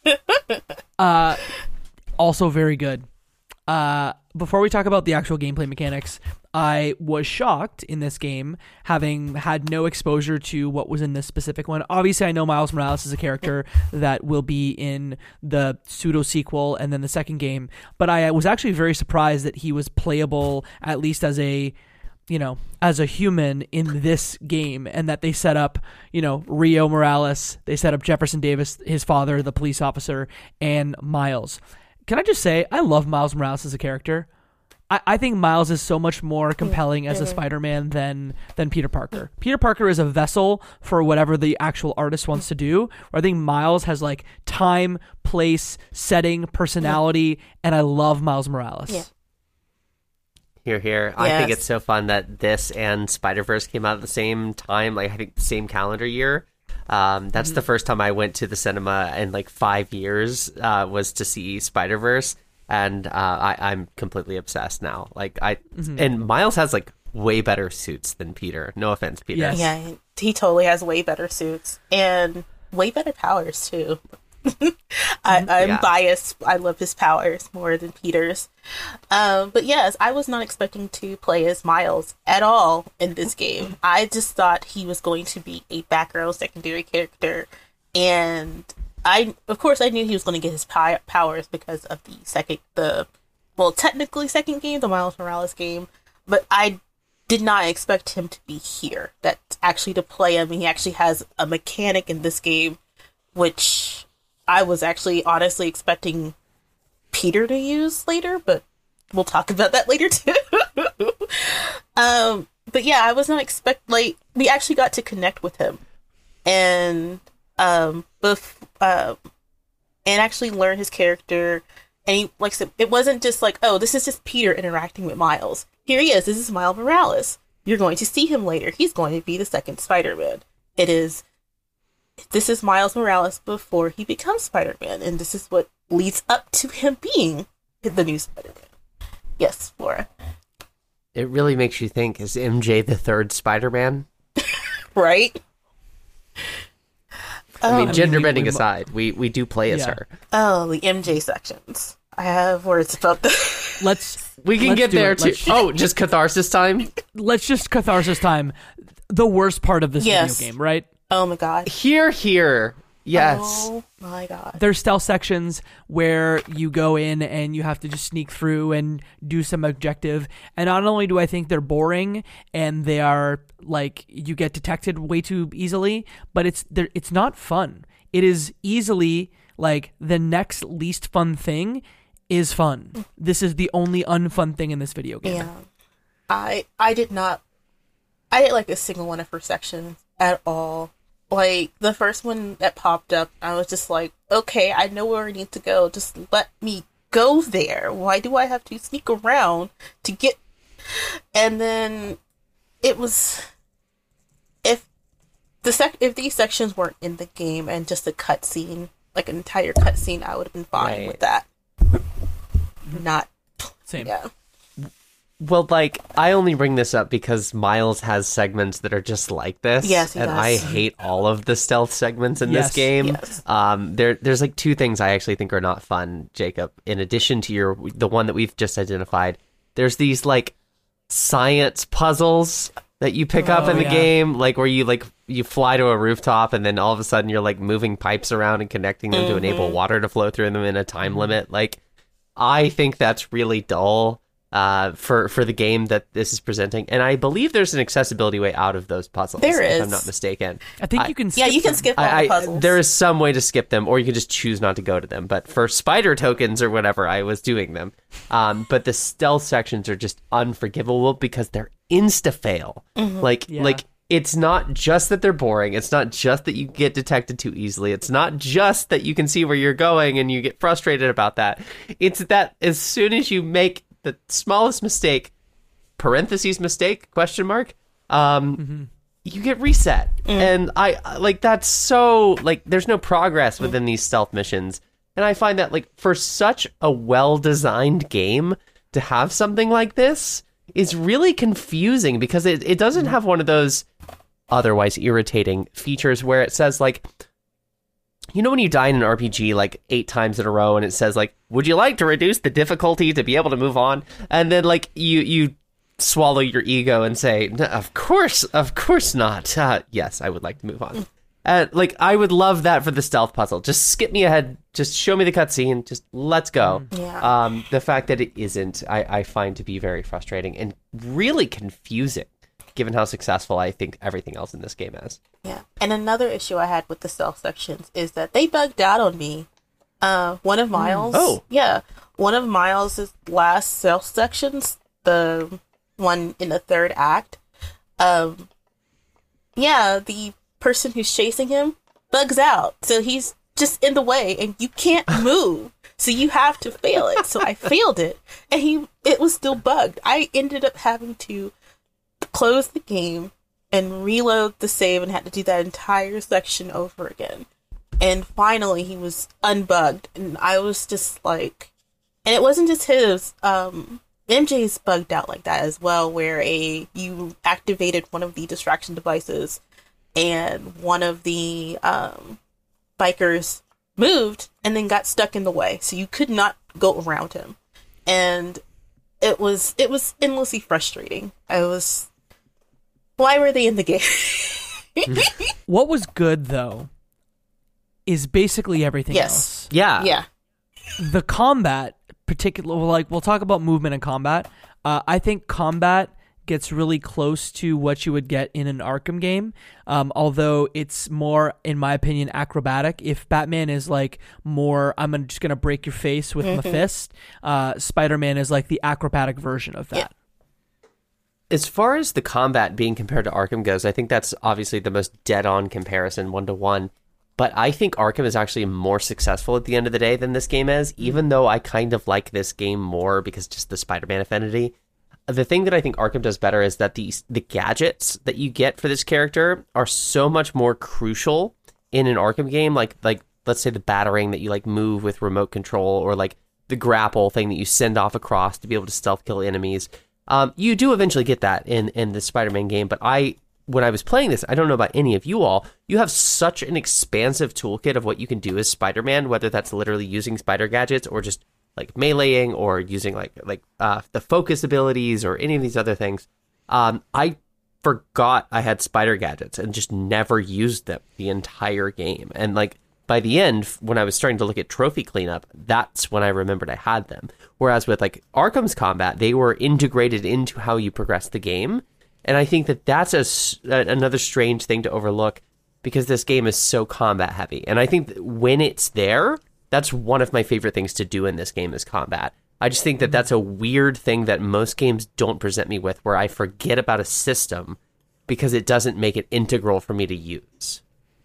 Uh, also very good. Uh, before we talk about the actual gameplay mechanics, I was shocked in this game, having had no exposure to what was in this specific one. Obviously, I know Miles Morales is a character that will be in the pseudo-sequel and then the second game, but I was actually very surprised that he was playable, at least as a, you know, as a human in this game, and that they set up, you know, Rio Morales, they set up Jefferson Davis, his father, the police officer, and Miles. Can I just say, I love Miles Morales as a character. I, I think Miles is so much more compelling as a Spider-Man than than Peter Parker. Peter Parker is a vessel for whatever the actual artist wants to do. Where I think Miles has like time, place, setting, personality, and I love Miles Morales. Yeah. Here, here. I think Yes. it's so fun that this and Spider-Verse came out at the same time, like I think the same calendar year. Um, that's Mm-hmm. the first time I went to the cinema in like five years uh, was to see Spider-Verse, and uh, I, I'm completely obsessed now. Like I, Mm-hmm. and Miles has like way better suits than Peter. No offense, Peter. Yes. Yeah, he totally has way better suits and way better powers too. I, I'm Yeah. biased. I love his powers more than Peter's. Um, but yes, I was not expecting to play as Miles at all in this game. I just thought he was going to be a background secondary character, and I, of course, I knew he was going to get his pi- powers because of the second, the well, technically second game, the Miles Morales game, but I did not expect him to be here. That's actually to play him. He actually has a mechanic in this game, which I was actually honestly expecting Peter to use later, but we'll talk about that later too. um, but yeah, I was not expect like we actually got to connect with him, and um, bef- uh, and actually learn his character. And he, like I said, it wasn't just like, oh, this is just Peter interacting with Miles. Here he is. This is Miles Morales. You're going to see him later. He's going to be the second Spider-Man. It is. This is Miles Morales before he becomes Spider-Man, and this is what leads up to him being the new Spider-Man. Yes, Laura. It really makes you think: is M J the third Spider-Man? Right? I mean, Um, gender we- bending we- aside, we we do play as Yeah. her. Oh, the M J sections. I have words about that. Let's We can let's get do there it. too. Let's- Oh, just catharsis time. let's just catharsis time. The worst part of this Yes. video game, right? Oh my god. Here, here. Yes. Oh my god. There's stealth sections where you go in and you have to just sneak through and do some objective. And not only do I think they're boring and they are like you get detected way too easily, but it's they're- it's not fun. It is easily like the next least fun thing is fun. This is the only unfun thing in this video game. Yeah. I I did not I didn't like a single one of her sections at all. Like the first one that popped up, I was just like, okay, I know where I need to go. Just let me go there. Why do I have to sneak around to get and then it was if the sec if these sections weren't in the game and just a cutscene, like an entire cutscene, I would have been fine Right. with that. Not Same. yeah. Well, like, I only bring this up because Miles has segments that are just like this. Yes, he and does. I hate all of the stealth segments in Yes. this game. Yes. Um, there, there's like two things I actually think are not fun, Jacob. In addition to your the one that we've just identified, there's these like science puzzles that you pick up Oh, in the yeah. game, like where you like you fly to a rooftop and then all of a sudden you're like moving pipes around and connecting them to enable water to flow through them in a time limit. Like, I think that's really dull. Uh, for for the game that this is presenting, and I believe there's an accessibility way out of those puzzles. There if is. I'm not mistaken. I think I- you can Yeah, skip you can them. skip all I, the I puzzles. there is some way to skip them, or you can just choose not to go to them. But for spider tokens or whatever, I was doing them. Um, but the stealth sections are just unforgivable because they're insta fail. Mm-hmm. Like Yeah. like it's not just that they're boring. It's not just that you get detected too easily. It's not just that you can see where you're going and you get frustrated about that. It's that as soon as you make the smallest mistake, parentheses mistake, question mark, um, mm-hmm. you get reset. Mm. And I, like, that's so, like, there's no progress within mm. these stealth missions. And I find that, like, for such a well-designed game to have something like this is really confusing because it, it doesn't have one of those otherwise irritating features where it says, like, you know when you die in an R P G like eight times in a row and it says, like, would you like to reduce the difficulty to be able to move on? And then, like, you you swallow your ego and say, no, of course, of course not. Uh, yes, I would like to move on. Uh, like, I would love that for the stealth puzzle. Just skip me ahead. Just show me the cutscene. Just let's go. Yeah. Um, the fact that it isn't, I, I find to be very frustrating and really confusing, given how successful I think everything else in this game is. Yeah. And another issue I had with the stealth sections is that they bugged out on me. Uh, one of Miles. Oh. Yeah. One of Miles' last stealth sections, the one in the third act. Um, yeah, the person who's chasing him bugs out, so he's just in the way and you can't move, so you have to fail it. So I failed it and he it was still bugged. I ended up having to close the game and reload the save and had to do that entire section over again, and finally he was unbugged and I was just like, and it wasn't just his, um M J's bugged out like that as well, where a you activated one of the distraction devices and one of the um, bikers moved and then got stuck in the way, so you could not go around him, and it was it was endlessly frustrating. I was, why were they in the game? What was good though is basically everything yes. else. Yeah, yeah. The combat, particularly, like we'll talk about movement and combat. Uh, I think combat gets really close to what you would get in an Arkham game, um, although it's more, in my opinion, acrobatic. If Batman is like more, I'm just going to break your face with mm-hmm. my fist, uh, Spider-Man is like the acrobatic version of that. Yeah. As far as the combat being compared to Arkham goes, I think that's obviously the most dead-on comparison, one-to-one. But I think Arkham is actually more successful at the end of the day than this game is, even though I kind of like this game more because just the Spider-Man affinity. The thing that I think Arkham does better is that the, the gadgets that you get for this character are so much more crucial in an Arkham game. Like, like let's say the batarang that you like move with remote control, or like the grapple thing that you send off across to be able to stealth kill enemies. Um, you do eventually get that in, in the Spider-Man game, but I... when I was playing this, I don't know about any of you all, you have such an expansive toolkit of what you can do as Spider-Man, whether that's literally using spider gadgets or just like meleeing or using like like uh, the focus abilities or any of these other things. Um, I forgot I had spider gadgets and just never used them the entire game. And like by the end, when I was starting to look at trophy cleanup, that's when I remembered I had them. Whereas with like Arkham's combat, they were integrated into how you progress the game. And I think that that's a, another strange thing to overlook because this game is so combat heavy. And I think that when it's there, that's one of my favorite things to do in this game is combat. I just think that that's a weird thing that most games don't present me with, where I forget about a system because it doesn't make it integral for me to use.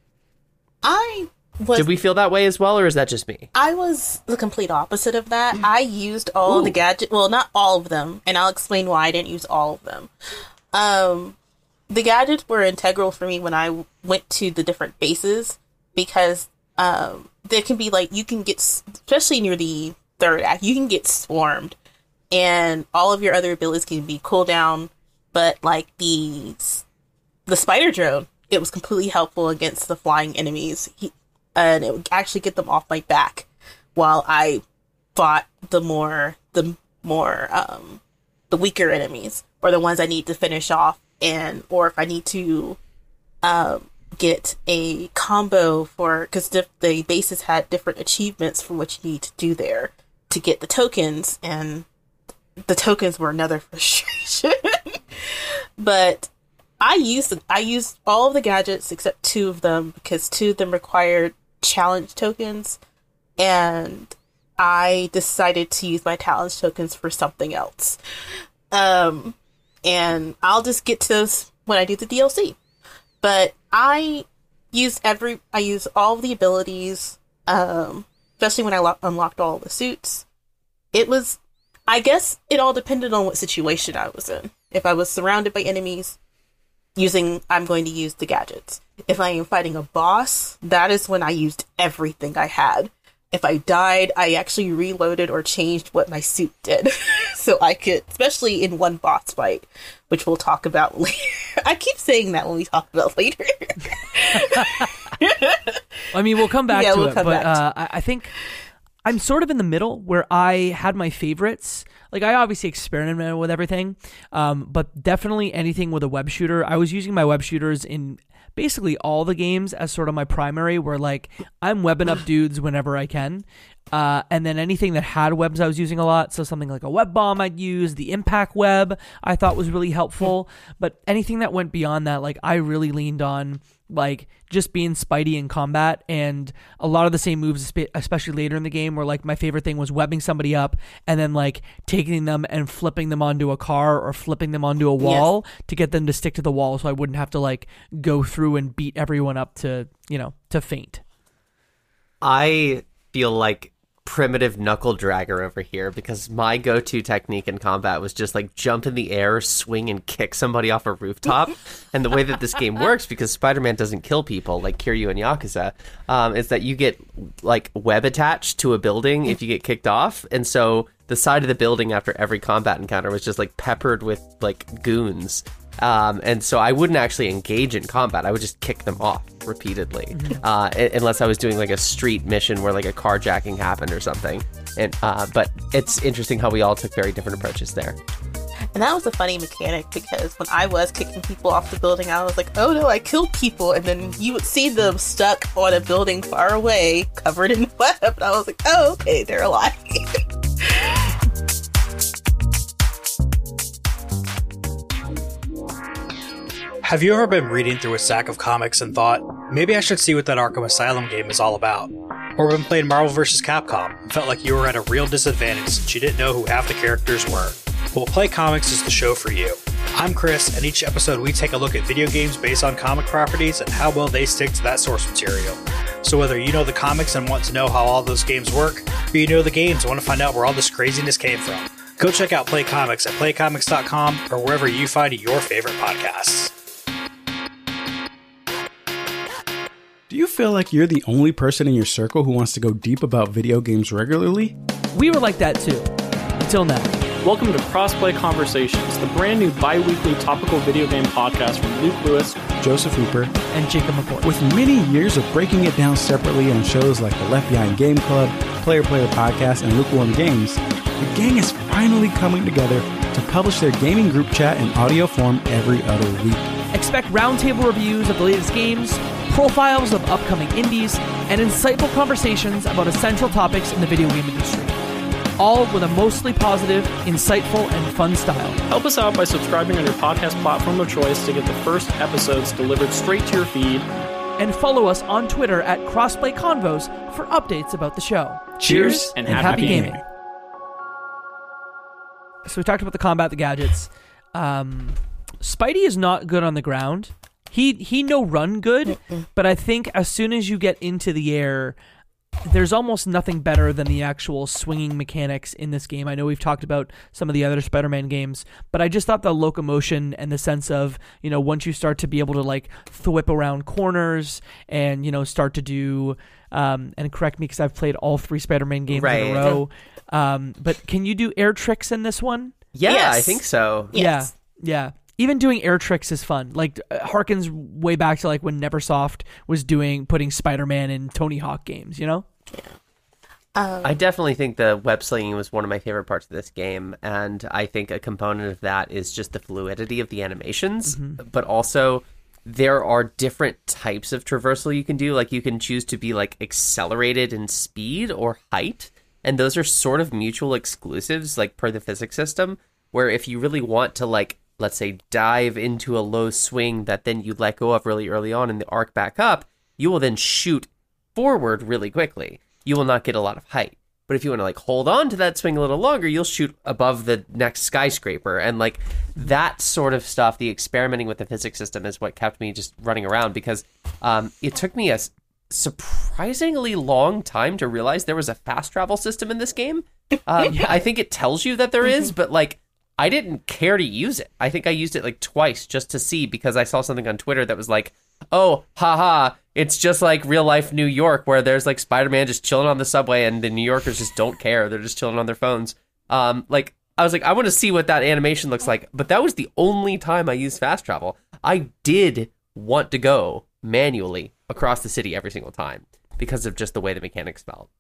I was... Did we feel that way as well, or is that just me? I was the complete opposite of that. I used all Ooh. the gadgets, well, not all of them, and I'll explain why I didn't use all of them. Um, the gadgets were integral for me when I went to the different bases, because um, there can be like, you can get, especially near the third act, you can get swarmed and all of your other abilities can be cooldown, but like the, the spider drone, it was completely helpful against the flying enemies, he, and it would actually get them off my back while I fought the more, the more, um, the weaker enemies, or the ones I need to finish off, and or if I need to um, get a combo for, because the, the bases had different achievements for what you need to do there to get the tokens, and the tokens were another frustration. But I used I used all of the gadgets except two of them, because two of them required challenge tokens, and I decided to use my challenge tokens for something else. Um, and I'll just get to those when I do the D L C. but I use every, I use all of the abilities, um, especially when I lo- unlocked all the suits. It was, I guess it all depended on what situation I was in. If I was surrounded by enemies, using, I'm going to use the gadgets. If I am fighting a boss, that is when I used everything I had. If I died, I actually reloaded or changed what my suit did. So I could, especially in one boss fight, which we'll talk about later. I keep saying that when we talk about later. I mean, we'll come back Yeah, to we'll it, come but back to uh, I I think I'm sort of in the middle where I had my favorites. Like, I obviously experimented with everything, um, but definitely anything with a web shooter. I was using my web shooters in basically all the games as sort of my primary, where, like, I'm webbing up dudes whenever I can. Uh, and then anything that had webs I was using a lot, so something like a web bomb I'd use, the impact web I thought was really helpful. But anything that went beyond that, like, I really leaned on, like, just being Spidey in combat, and a lot of the same moves, especially later in the game, where, like, my favorite thing was webbing somebody up and then, like, taking them and flipping them onto a car or flipping them onto a wall yes. to get them to stick to the wall, so I wouldn't have to, like, go through and beat everyone up to, you know, to faint. I feel like primitive knuckle dragger over here, because my go-to technique in combat was just like jump in the air, swing, and kick somebody off a rooftop. And the way that this game works, because Spider-Man doesn't kill people like Kiryu and Yakuza, um, is that you get like web attached to a building if you get kicked off. And so the side of the building after every combat encounter was just like peppered with like goons. Um, and so I wouldn't actually engage in combat. I would just kick them off repeatedly, uh, unless I was doing like a street mission where like a carjacking happened or something. And uh, but it's interesting how we all took very different approaches there. And that was a funny mechanic, because when I was kicking people off the building, I was like, oh no, I killed people. And then you would see them stuck on a building far away, covered in web. And I was like, oh, okay, they're alive. Have you ever been reading through a stack of comics and thought, maybe I should see what that Arkham Asylum game is all about? Or been playing Marvel versus. Capcom and felt like you were at a real disadvantage since you didn't know who half the characters were? Well, Play Comics is the show for you. I'm Chris, and each episode we take a look at video games based on comic properties and how well they stick to that source material. So whether you know the comics and want to know how all those games work, or you know the games and want to find out where all this craziness came from, go check out Play Comics at play comics dot com or wherever you find your favorite podcasts. Do you feel like you're the only person in your circle who wants to go deep about video games regularly? We were like that too, until now. Welcome to Crossplay Conversations, the brand new bi-weekly topical video game podcast from Luke Lewis, Joseph Hooper, and Jacob McCoy. With many years of breaking it down separately on shows like the Left Behind Game Club, Player Player Podcast, and Lukewarm Games, the gang is finally coming together to publish their gaming group chat in audio form every other week. Expect roundtable reviews of the latest games, profiles of upcoming indies, and insightful conversations about essential topics in the video game industry. All with a mostly positive, insightful, and fun style. Help us out by subscribing on your podcast platform of choice to get the first episodes delivered straight to your feed. And follow us on Twitter at Crossplay Convos for updates about the show. Cheers, and, and happy, happy gaming. gaming. So we talked about the combat, the gadgets. Um, Spidey is not good on the ground. He he no run good, but I think as soon as you get into the air, there's almost nothing better than the actual swinging mechanics in this game. I know we've talked about some of the other Spider-Man games, but I just thought the locomotion and the sense of, you know, once you start to be able to like thwip around corners and, you know, start to do, um, and correct me because I've played all three Spider-Man games right. in a row, um, but can you do air tricks in this one? Yeah, yes. I think so. Yes. Yeah, yeah. Even doing air tricks is fun. Like, uh, harkens way back to like when Neversoft was doing putting Spider-Man in Tony Hawk games, you know? Yeah. Um, I definitely think the web slinging was one of my favorite parts of this game, and I think a component of that is just the fluidity of the animations, mm-hmm. but also there are different types of traversal you can do. Like, you can choose to be like accelerated in speed or height, and those are sort of mutual exclusives, like per the physics system, where if you really want to, like, let's say, dive into a low swing that then you let go of really early on and the arc back up, you will then shoot forward really quickly. You will not get a lot of height. But if you want to like hold on to that swing a little longer, you'll shoot above the next skyscraper. And like that sort of stuff, the experimenting with the physics system is what kept me just running around, because um, it took me a surprisingly long time to realize there was a fast travel system in this game. Um, yeah. I think it tells you that there is, but like I didn't care to use it. I think I used it like twice just to see, because I saw something on Twitter that was like, oh, haha, it's just like real life New York where there's like Spider-Man just chilling on the subway and the New Yorkers just don't care. They're just chilling on their phones. Um, like I was like, I want to see what that animation looks like. But that was the only time I used fast travel. I did want to go manually across the city every single time because of just the way the mechanics felt.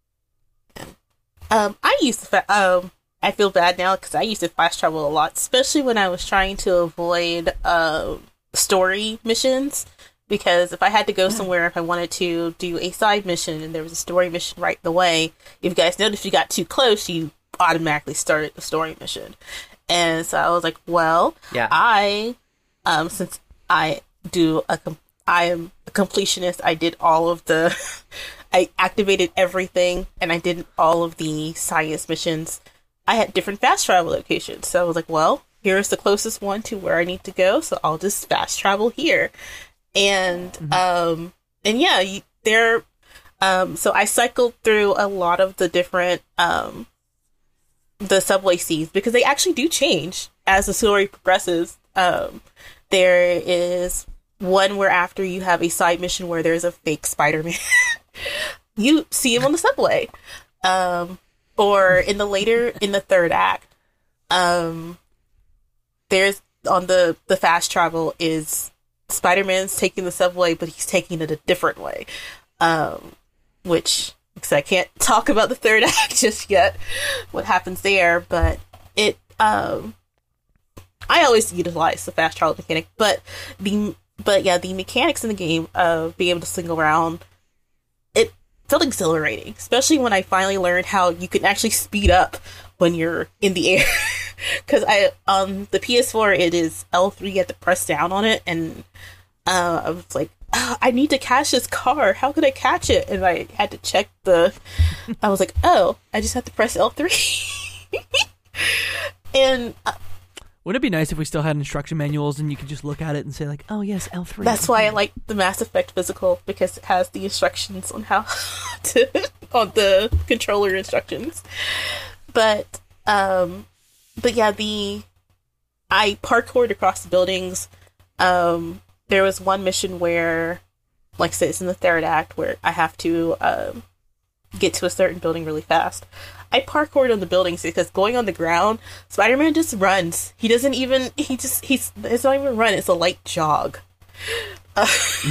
Um, I used to, fa- um, I feel bad now because I used to fast travel a lot, especially when I was trying to avoid uh, story missions. Because if I had to go somewhere, if I wanted to do a side mission and there was a story mission right the way, if you guys noticed you got too close, you automatically started the story mission. And so I was like, well, yeah. I, um, since I do a, com- I am a completionist, I did all of the, I activated everything and I did all of the science missions. I had different fast travel locations. So I was like, well, here's the closest one to where I need to go. So I'll just fast travel here. And, mm-hmm. um, and yeah, you, there, um, so I cycled through a lot of the different, um, the subway scenes because they actually do change as the story progresses. Um, there is one where after you have a side mission where there's a fake Spider-Man, you see him on the subway. Um, or in the later, in the third act, um, there's on the, the fast travel is, Spider-Man's taking the subway, but he's taking it a different way. Um, which, because I can't talk about the third act just yet, what happens there, but it, um, I always utilize the fast travel mechanic, but the, but yeah, the mechanics in the game of being able to swing around, it felt exhilarating, especially when I finally learned how you can actually speed up when you're in the air. Because I, um, the P S four, it is L three, you have to press down on it, and uh, I was like, oh, I need to catch this car. How could I catch it? And I had to check the, I was like, oh, I just have to press L three. And uh, wouldn't it be nice if we still had instruction manuals and you could just look at it and say like, oh yes, L three. That's why I like the Mass Effect physical, because it has the instructions on how to, on the controller instructions. But, um, but yeah, the, I parkoured across the buildings. Um, there was one mission where, like I said, it's in the third act where I have to, um, get to a certain building really fast. I parkoured on the buildings because going on the ground, Spider-Man just runs. He doesn't even, he just, he's, it's not even a run, it's a light jog. Uh,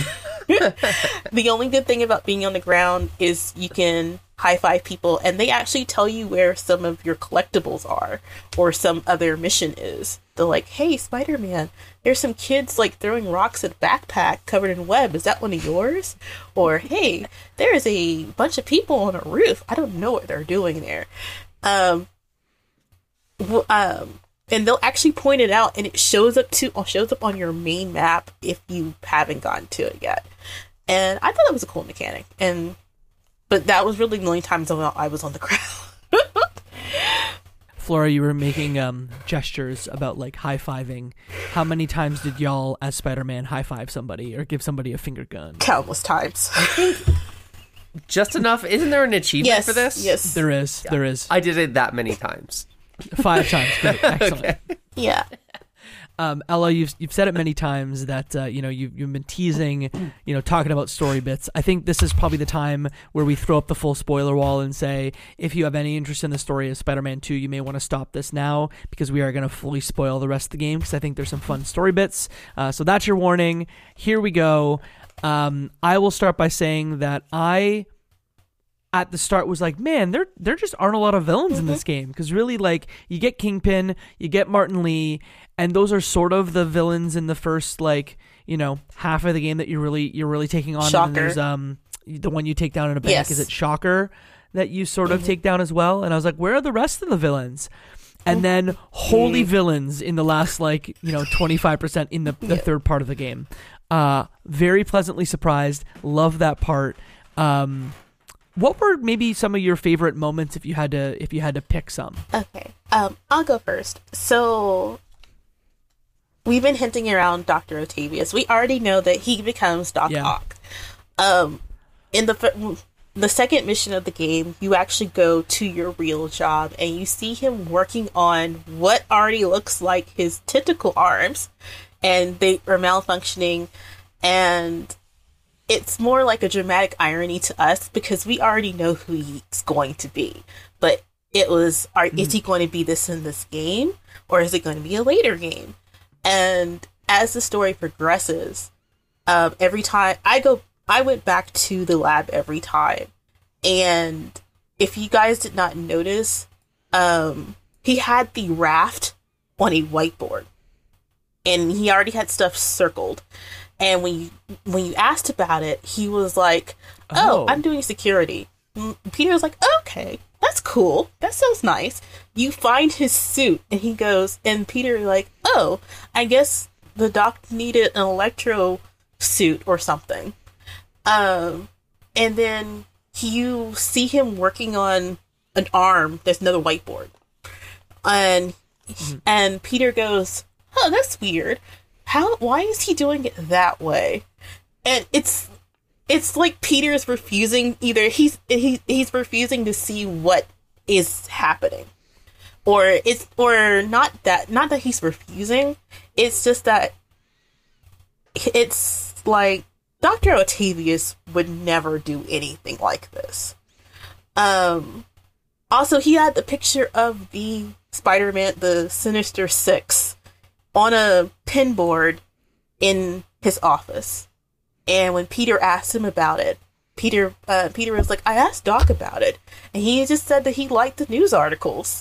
the only good thing about being on the ground is you can high-five people, and they actually tell you where some of your collectibles are, or some other mission is. They're like, hey, Spider-Man, there's some kids, like, throwing rocks at a backpack covered in web. Is that one of yours? Or, hey, there's a bunch of people on a roof. I don't know what they're doing there. Um, w- um, and they'll actually point it out, and it shows up to shows up on your main map if you haven't gotten to it yet. And I thought that was a cool mechanic, and but that was really the only times I was on the ground. Flora, you were making um, gestures about like high-fiving. How many times did y'all, as Spider-Man, high-five somebody or give somebody a finger gun? Countless times. I think just enough. Isn't there an achievement yes, for this? Yes, there is. Yeah. There is. I did it that many times. Five times. Great. Excellent. Okay. Yeah. Um, Ella, you've you've said it many times that uh, you know you've you've been teasing, you know, talking about story bits. I think this is probably the time where we throw up the full spoiler wall and say, if you have any interest in the story of Spider-Man two, you may want to stop this now because we are going to fully spoil the rest of the game because I think there's some fun story bits. Uh, so that's your warning. Here we go. Um, I will start by saying that I, at the start, was like, man, there there just aren't a lot of villains mm-hmm. in this game because really, like, you get Kingpin, you get Martin Lee. And those are sort of the villains in the first, like, you know, half of the game that you're really you're really taking on. Shocker. And then there's um the one you take down in a bank. Yes. Is it Shocker that you sort of mm-hmm. take down as well? And I was like, where are the rest of the villains? And then holy mm-hmm. villains in the last, like, you know, twenty-five percent in the, the yeah. third part of the game. Uh, very pleasantly surprised. Love that part. Um, what were maybe some of your favorite moments if you had to if you had to pick some? Okay, um, I'll go first. So we've been hinting around Doctor Octavius. We already know that he becomes Doc Yeah. Ock. Um, in the f- the second mission of the game, you actually go to your real job and you see him working on what already looks like his tentacle arms, and they are malfunctioning, and it's more like a dramatic irony to us because we already know who he's going to be. But it was, are, mm. is he going to be this in this game, or is it going to be a later game? And as the story progresses, um, every time I go, I went back to the lab every time. And if you guys did not notice, um, he had the raft on a whiteboard, and he already had stuff circled. And when you, when you asked about it, he was like, oh, Oh. I'm doing security. Mm, Peter was like, okay, that's cool. That sounds nice. You find his suit, and he goes, and Peter like, oh, I guess the doc needed an electro suit or something. Um, and then you see him working on an arm. There's another whiteboard. And, mm-hmm. and Peter goes, oh, that's weird. How? Why is he doing it that way? And it's it's like Peter's refusing. Either he's he, he's refusing to see what is happening, or it's or not that not that he's refusing. It's just that it's like Doctor Octavius would never do anything like this. Um. Also, he had the picture of the Spider-Man, the Sinister Six, on a pinboard in his office. And when Peter asked him about it, Peter uh, Peter was like, I asked Doc about it, and he just said that he liked the news articles.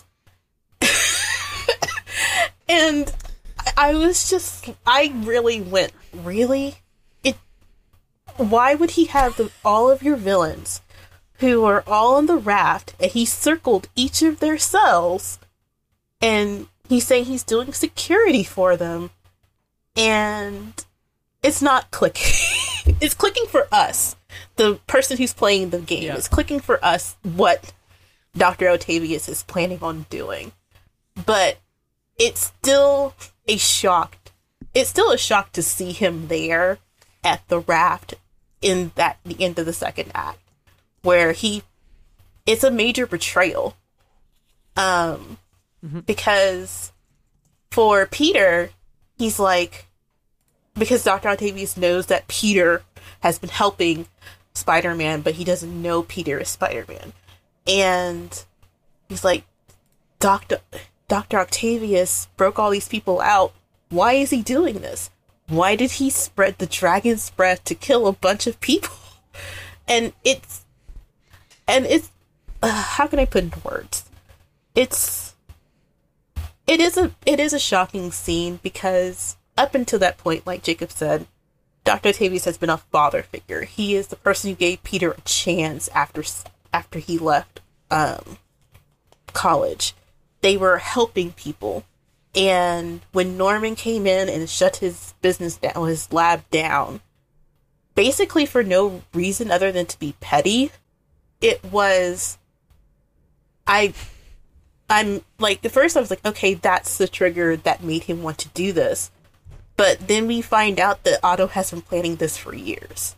And I was just, I really went, really? It? Why would he have the, all of your villains who are all on the raft, and he circled each of their cells, and he's saying he's doing security for them, and it's not clicking. It's clicking for us. The person who's playing the game Yeah. is clicking for us what Doctor Octavius is planning on doing. But it's still a shock. It's still a shock to see him there at the raft in that the end of the second act, where he, it's a major betrayal. Um, mm-hmm. Because for Peter, he's like, because Doctor Octavius knows that Peter has been helping Spider-Man, but he doesn't know Peter is Spider-Man. And he's like, Doctor Doctor Octavius broke all these people out. Why is he doing this? Why did he spread the dragon's breath to kill a bunch of people? And it's, and it's, uh, how can I put into words? It's, it is a, it is a shocking scene because up until that point, like Jacob said, Doctor Octavius has been a father figure. He is the person who gave Peter a chance after after he left um, college. They were helping people, and when Norman came in and shut his business down, his lab down, basically for no reason other than to be petty, it was, I, I'm like, at first I was like, okay, that's the trigger that made him want to do this. But then we find out that Otto has been planning this for years.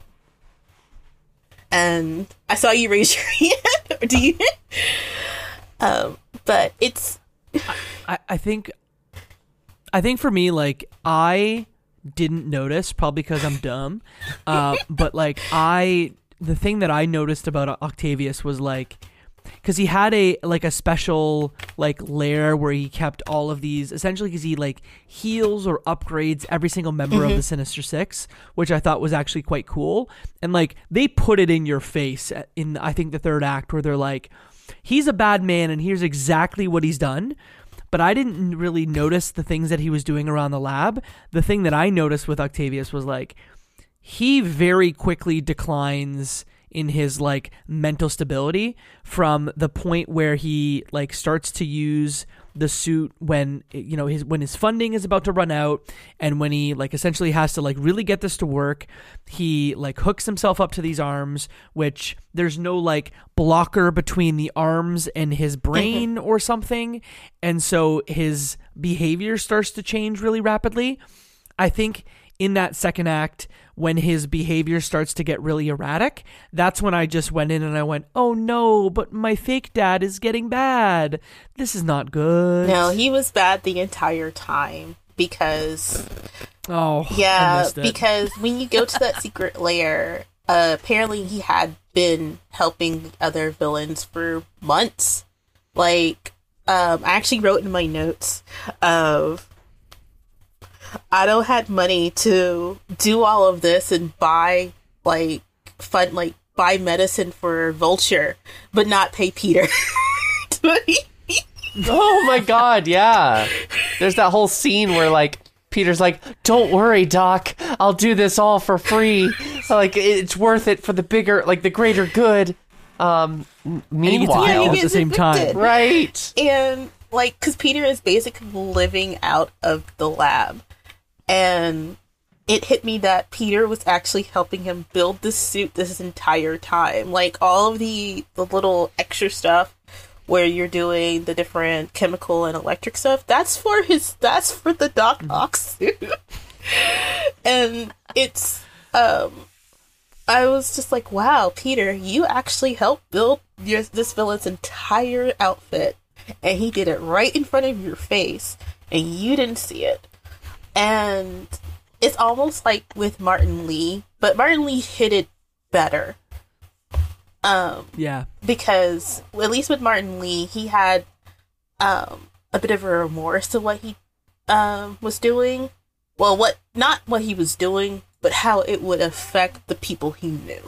And I saw you raise your hand. Or do you? um, but it's... I, I think... I think for me, like, I didn't notice, probably because I'm dumb. Uh, but, like, I... The thing that I noticed about Octavius was, like... Because he had a like a special like lair where he kept all of these, essentially because he like heals or upgrades every single member mm-hmm. of the Sinister Six, which I thought was actually quite cool. And like they put it in your face in I think the third act where they're like, he's a bad man and here's exactly what he's done. But I didn't really notice the things that he was doing around the lab. The thing that I noticed with Octavius was like he very quickly declines in his like mental stability from the point where he like starts to use the suit when you know his when his funding is about to run out, and when he like essentially has to like really get this to work. He like hooks himself up to these arms, which there's no like blocker between the arms and his brain or something, and so his behavior starts to change really rapidly. I think in that second act, when his behavior starts to get really erratic, that's when I just went in and I went, oh no, but my fake dad is getting bad. This is not good. No, he was bad the entire time because... Oh, I yeah, missed it. because when you go to that secret lair, uh, apparently he had been helping other villains for months. Like, um, I actually wrote in my notes of... Otto had money to do all of this and buy like fun like buy medicine for Vulture, but not pay Peter. Oh my god, yeah. There's that whole scene where like Peter's like, "Don't worry, Doc. I'll do this all for free. Like it's worth it for the bigger, like the greater good." Um, meanwhile, Yeah, he at the same time, evicted. right? And like, because Peter is basically living out of the lab. And it hit me that Peter was actually helping him build this suit this entire time. Like, all of the, the little extra stuff where you're doing the different chemical and electric stuff, that's for his, that's for the Doc Ock suit. And it's, um, I was just like, wow, Peter, you actually helped build your, this villain's entire outfit. And he did it right in front of your face, and you didn't see it. And it's almost like with Martin Lee, but Martin Lee hit it better. Um, yeah. Because, at least with Martin Lee, he had um, a bit of a remorse to what he um, was doing. Well, what not what he was doing, but how it would affect the people he knew.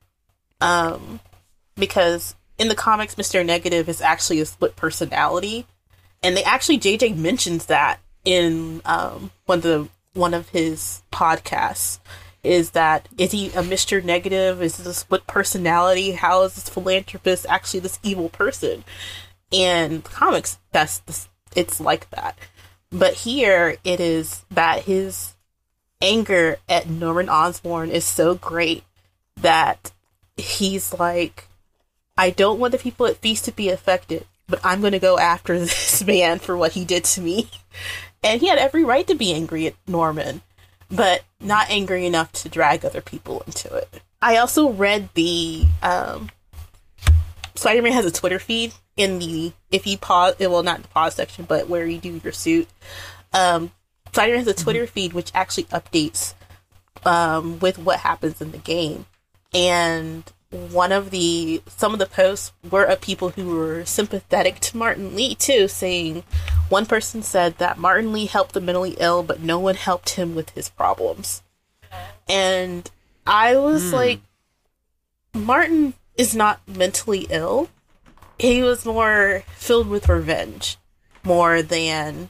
Um, because in the comics, Mister Negative is actually a split personality. And they actually, J J mentions that in um, one of the one of his podcasts, is that is he a Mister Negative? Is it a split personality? How is this philanthropist actually this evil person? In comics, that's the, it's like that. But here it is that his anger at Norman Osborn is so great that he's like, I don't want the people at Feast to be affected, but I'm going to go after this man for what he did to me. And he had every right to be angry at Norman, but not angry enough to drag other people into it. I also read the, um, Spider-Man has a Twitter feed in the, if you pause, well, not the pause section, but where you do your suit. Um, Spider-Man has a Twitter mm-hmm. feed which actually updates, um, with what happens in the game. And one of the, some of the posts were of people who were sympathetic to Martin Lee too, saying, one person said that Martin Lee helped the mentally ill, but no one helped him with his problems. And I was mm. like, Martin is not mentally ill. He was more filled with revenge, more than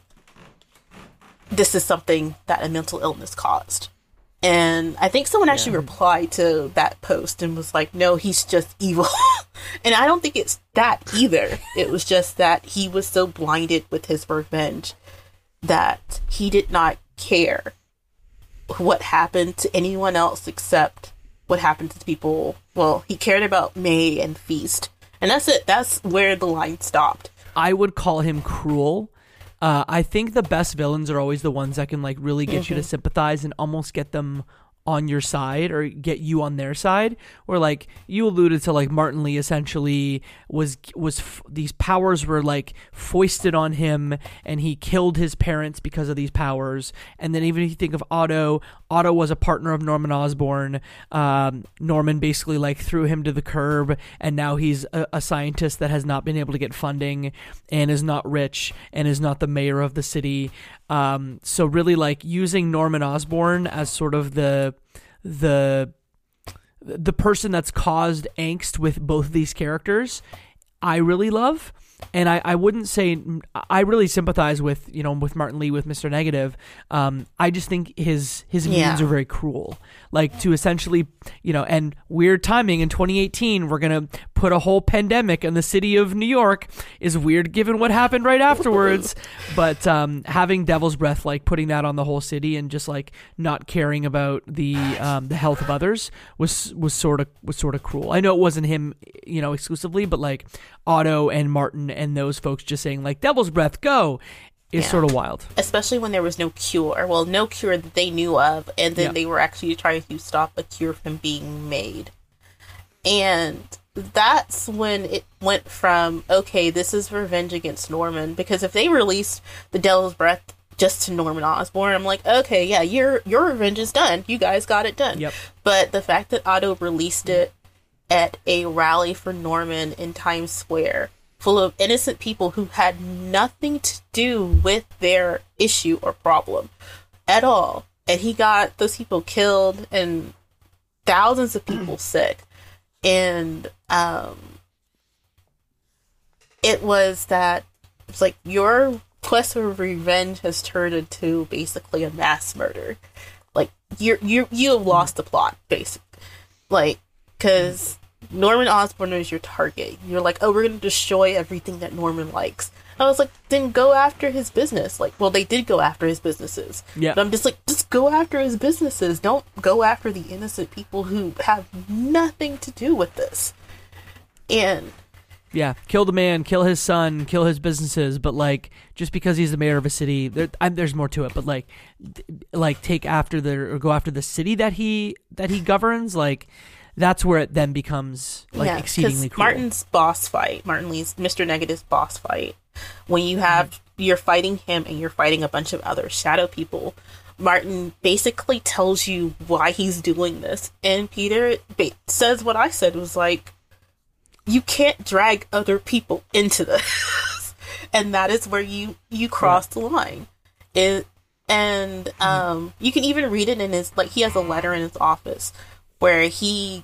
this is something that a mental illness caused. And I think someone actually yeah. replied to that post and was like, no, he's just evil. And I don't think it's that either. It was just that he was so blinded with his revenge that he did not care what happened to anyone else except what happened to the people. Well, he cared about May and Feast. And that's it. That's where the line stopped. I would call him cruel. Uh, I think the best villains are always the ones that can like really get mm-hmm. you to sympathize and almost get them on your side or get you on their side. Or like you alluded to, like Martin Lee essentially was was f- these powers were like foisted on him, and he killed his parents because of these powers. And then even if you think of Otto, Otto was a partner of Norman Osborn. Um, Norman basically like threw him to the curb, and now he's a, a scientist that has not been able to get funding and is not rich and is not the mayor of the city. Um, so really like using Norman Osborn as sort of the the the person that's caused angst with both of these characters, I really love. and I, I wouldn't say I really sympathize with you know with Martin Lee, with Mister Negative. Um, I just think his his Yeah. means are very cruel. Like to essentially you know and weird timing in twenty eighteen, we're gonna put a whole pandemic in the city of New York is weird given what happened right afterwards. But um, having Devil's Breath, like putting that on the whole city and just like not caring about the um, the health of others was was sort of was sort of cruel. I know it wasn't him, you know, exclusively, but like Otto and Martin and those folks just saying like Devil's Breath, go, is Yeah. sort of wild. Especially when there was no cure. Well, no cure that they knew of, and then Yeah. they were actually trying to stop a cure from being made. And that's when it went from, okay, this is revenge against Norman, because if they released the Devil's Breath just to Norman Osborn, I'm like, okay, yeah, your your revenge is done. You guys got it done. Yep. But the fact that Otto released it at a rally for Norman in Times Square, full of innocent people who had nothing to do with their issue or problem at all, and he got those people killed and thousands of people sick, and um, it was that it's like your quest for revenge has turned into basically a mass murder. Like you're you you have lost the plot, basically. Like because Norman Osborn is your target. You're like, oh, we're gonna destroy everything that Norman likes. I was like, then go after his business. Like, well, they did go after his businesses. Yeah. But I'm just like, just go after his businesses. Don't go after the innocent people who have nothing to do with this. And Yeah, kill the man, kill his son, kill his businesses, but like just because he's the mayor of a city, there, I, there's more to it. But like, d- like take after the or go after the city that he that he governs. Like that's where it then becomes like yeah, exceedingly 'cause cruel. Martin's boss fight, Martin Lee's Mister Negative's boss fight, when you have you're fighting him and you're fighting a bunch of other shadow people. Martin basically tells you why he's doing this, and Peter ba- says what I said was like, you can't drag other people into this. And that is where you you cross the line. It and um you can even read it in his, like, he has a letter in his office where he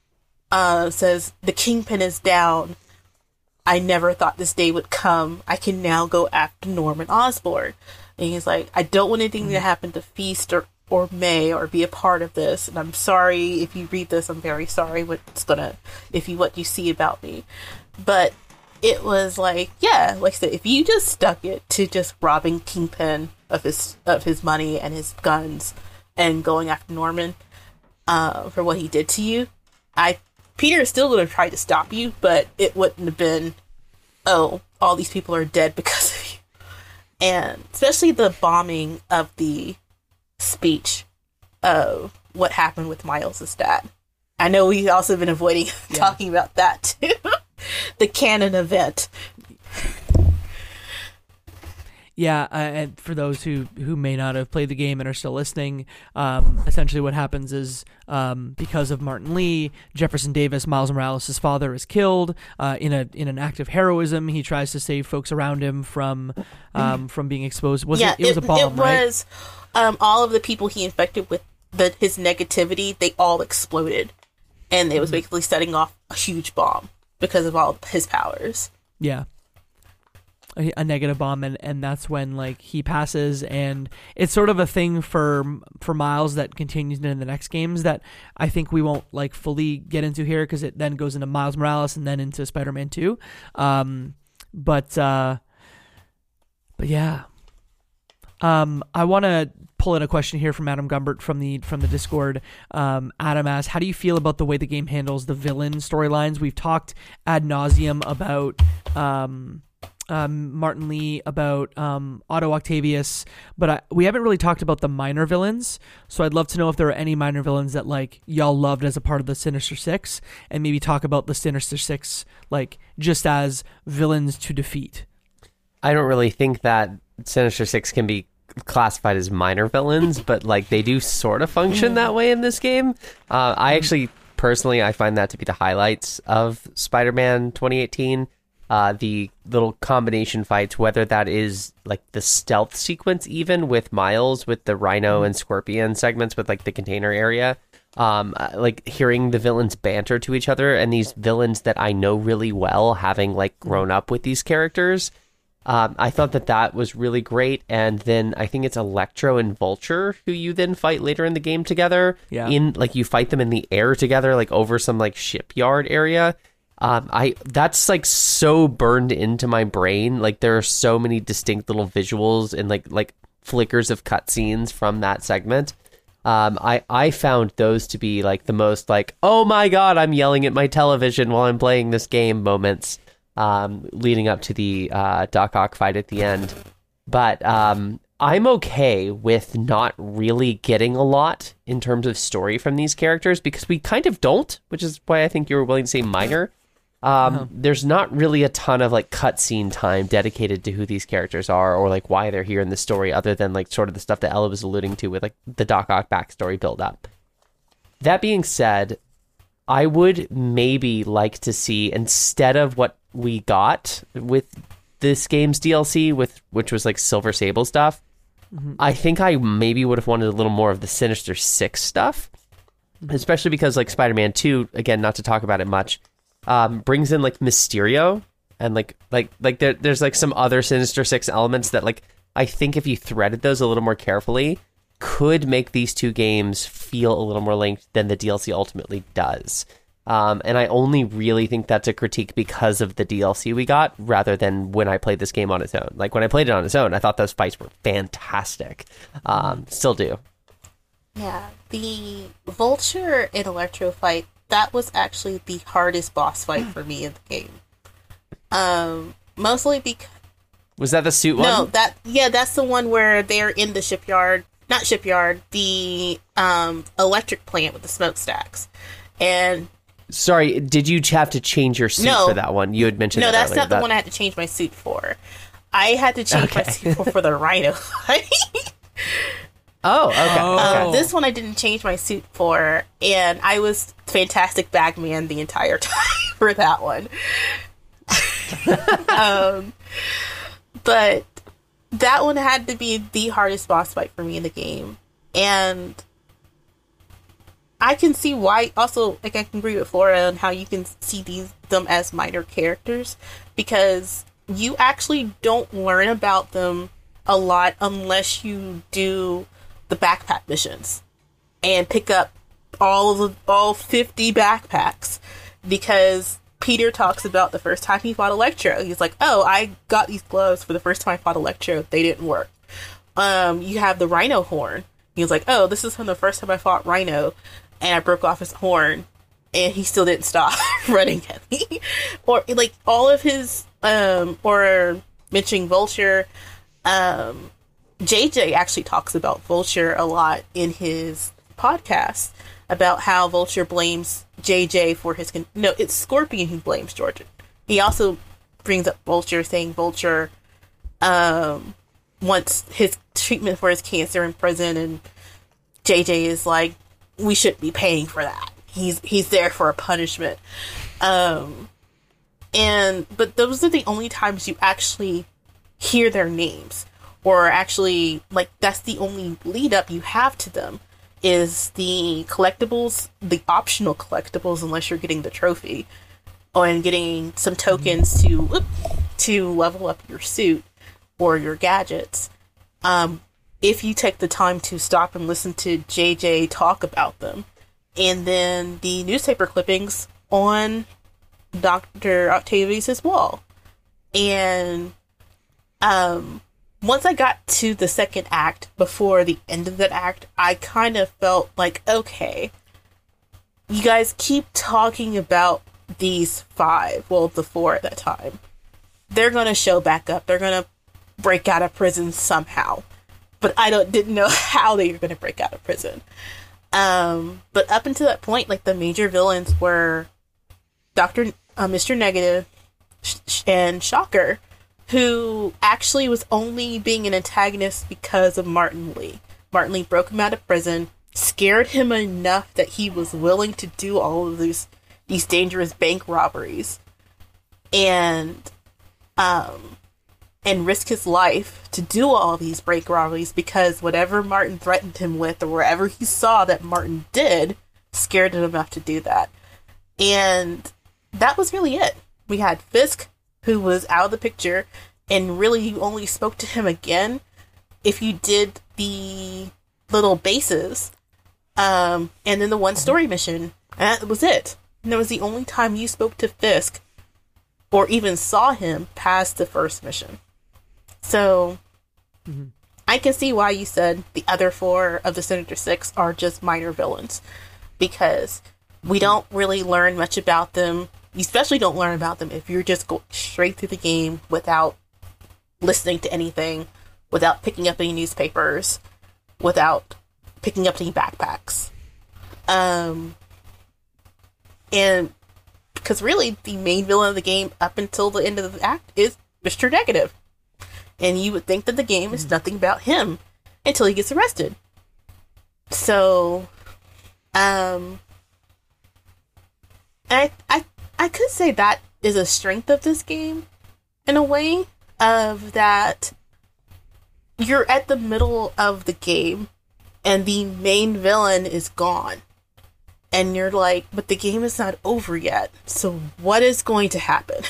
uh says, the kingpin is down. I never thought this day would come. I can now go after Norman Osborn. And he's like, I don't want anything to happen to Feast or or May or be a part of this, and I'm sorry if you read this. I'm very sorry what's gonna if you what you see about me. But it was like, yeah, like I said, if you just stuck it to just robbing Kingpin of his of his money and his guns and going after Norman uh, for what he did to you, I Peter still would have tried to stop you, but it wouldn't have been, oh, all these people are dead because of you. And especially the bombing of the speech of what happened with Miles' dad. I know we've also been avoiding Yeah. talking about that too. The canon event. Yeah, uh, and for those who, who may not have played the game and are still listening, um, essentially what happens is um, because of Martin Lee, Jefferson Davis, Miles Morales' father, is killed uh, in a in an act of heroism. He tries to save folks around him from um, from being exposed. Was yeah, it, it was a bomb, it right? was um, all of the people he infected with the, his negativity. They all exploded, and it was basically setting off a huge bomb because of all his powers. Yeah. A, a negative bomb, and, and that's when like he passes, and it's sort of a thing for for Miles that continues into the next games that I think we won't like fully get into here because it then goes into Miles Morales and then into Spider-Man two. Um, but uh, but yeah, um, I want to pull in a question here from Adam Gumbert from the from the Discord. Um, Adam asks, how do you feel about the way the game handles the villain storylines? We've talked ad nauseum about um, um, Martin Lee, about um, Otto Octavius, but I, we haven't really talked about the minor villains. So I'd love to know if there are any minor villains that like y'all loved as a part of the Sinister Six, and maybe talk about the Sinister Six like just as villains to defeat. I don't really think that Sinister Six can be classified as minor villains, but like they do sort of function that way in this game. Uh, I actually, personally, I find that to be the highlights of Spider-Man twenty eighteen. Uh, the little combination fights, whether that is like the stealth sequence, even with Miles, with the Rhino and Scorpion segments with like the container area, um, uh, like hearing the villains banter to each other, and these villains that I know really well, having like grown up with these characters. Um, I thought that that was really great. And then I think it's Electro and Vulture who you then fight later in the game together. Yeah. In like you fight them in the air together, like over some like shipyard area. Um, I that's like so burned into my brain. Like there are so many distinct little visuals and like like flickers of cutscenes from that segment. Um, I I found those to be like the most like, oh my god, I'm yelling at my television while I'm playing this game moments. Um, leading up to the uh, Doc Ock fight at the end. But um, I'm okay with not really getting a lot in terms of story from these characters because we kind of don't, which is why I think you were willing to say minor. Um, uh-huh. There's not really a ton of like cutscene time dedicated to who these characters are or like why they're here in the story other than like sort of the stuff that Ella was alluding to with like the Doc Ock backstory build up. That being said, I would maybe like to see, instead of what we got with this game's D L C, with which was like Silver Sable stuff, mm-hmm. I think I maybe would have wanted a little more of the Sinister Six stuff, mm-hmm. especially because like Spider-Man two, again, not to talk about it much, um, brings in like Mysterio and like like like there, there's like some other Sinister Six elements that like I think if you threaded those a little more carefully, could make these two games feel a little more linked than the D L C ultimately does. Um, and I only really think that's a critique because of the D L C we got, rather than when I played this game on its own. Like, when I played it on its own, I thought those fights were fantastic. Um, still do. Yeah, the Vulture and Electro fight, that was actually the hardest boss fight for me in the game. Um, mostly because... Was that the suit one? No, that, yeah, that's the one where they're in the shipyard. Not shipyard, the um, electric plant with the smokestacks. And... Sorry, did you have to change your suit no, for that one? You had mentioned no, that that's earlier. not the that... one I had to change my suit for. I had to change okay. my suit for, for the Rhino fight. oh, okay. Uh, okay. This one I didn't change my suit for, and I was Fantastic Bagman the entire time for that one. um, but that one had to be the hardest boss fight for me in the game. And... I can see why, also, like, I can agree with Flora on how you can see these them as minor characters, because you actually don't learn about them a lot unless you do the backpack missions and pick up all of the, all fifty backpacks, because Peter talks about the first time he fought Electro. He's like, oh, I got these gloves for the first time I fought Electro. They didn't work. Um, you have the Rhino horn. He was like, oh, this is from the first time I fought Rhino. And I broke off his horn, and he still didn't stop running at me. Or, like, all of his, um, or mentioning Vulture, um, J J actually talks about Vulture a lot in his podcast, about how Vulture blames J J for his, con- no, it's Scorpion who blames Jordan. He also brings up Vulture, saying Vulture, um, wants his treatment for his cancer in prison, and J J is like, we shouldn't be paying for that. He's he's there for a punishment. Um, and but those are the only times you actually hear their names, or actually, like, that's the only lead up you have to them, is the collectibles, the optional collectibles, unless you're getting the trophy, or and getting some tokens to whoop, to level up your suit or your gadgets. Um, if you take the time to stop and listen to J J talk about them. And then the newspaper clippings on Doctor Octavius's wall. And um, once I got to the second act, before the end of that act, I kind of felt like, okay, you guys keep talking about these five, well, the four at that time. They're going to show back up. They're going to break out of prison somehow. But I don't didn't know how they were going to break out of prison. Um, but up until that point, like, the major villains were Doctor Uh, Mister Negative sh- and Shocker, who actually was only being an antagonist because of Martin Lee. Martin Lee broke him out of prison, scared him enough that he was willing to do all of these these dangerous bank robberies, and um. and risk his life to do all these bank robberies, because whatever Martin threatened him with, or wherever he saw that Martin did, scared him enough to do that. And that was really it. We had Fisk, who was out of the picture, and really you only spoke to him again if you did the little bases, um, and then the one story mission. And that was it. And that was the only time you spoke to Fisk or even saw him past the first mission. So mm-hmm. I can see why you said the other four of the Sinister Six are just minor villains, because we don't really learn much about them. You especially don't learn about them if you're just going straight through the game without listening to anything, without picking up any newspapers, without picking up any backpacks. Um, and because really the main villain of the game up until the end of the act is Mister Negative. And you would think that the game is nothing about him until he gets arrested. So, um, I, I, I could say that is a strength of this game, in a way, of that you're at the middle of the game and the main villain is gone. And you're like, but the game is not over yet. So what is going to happen?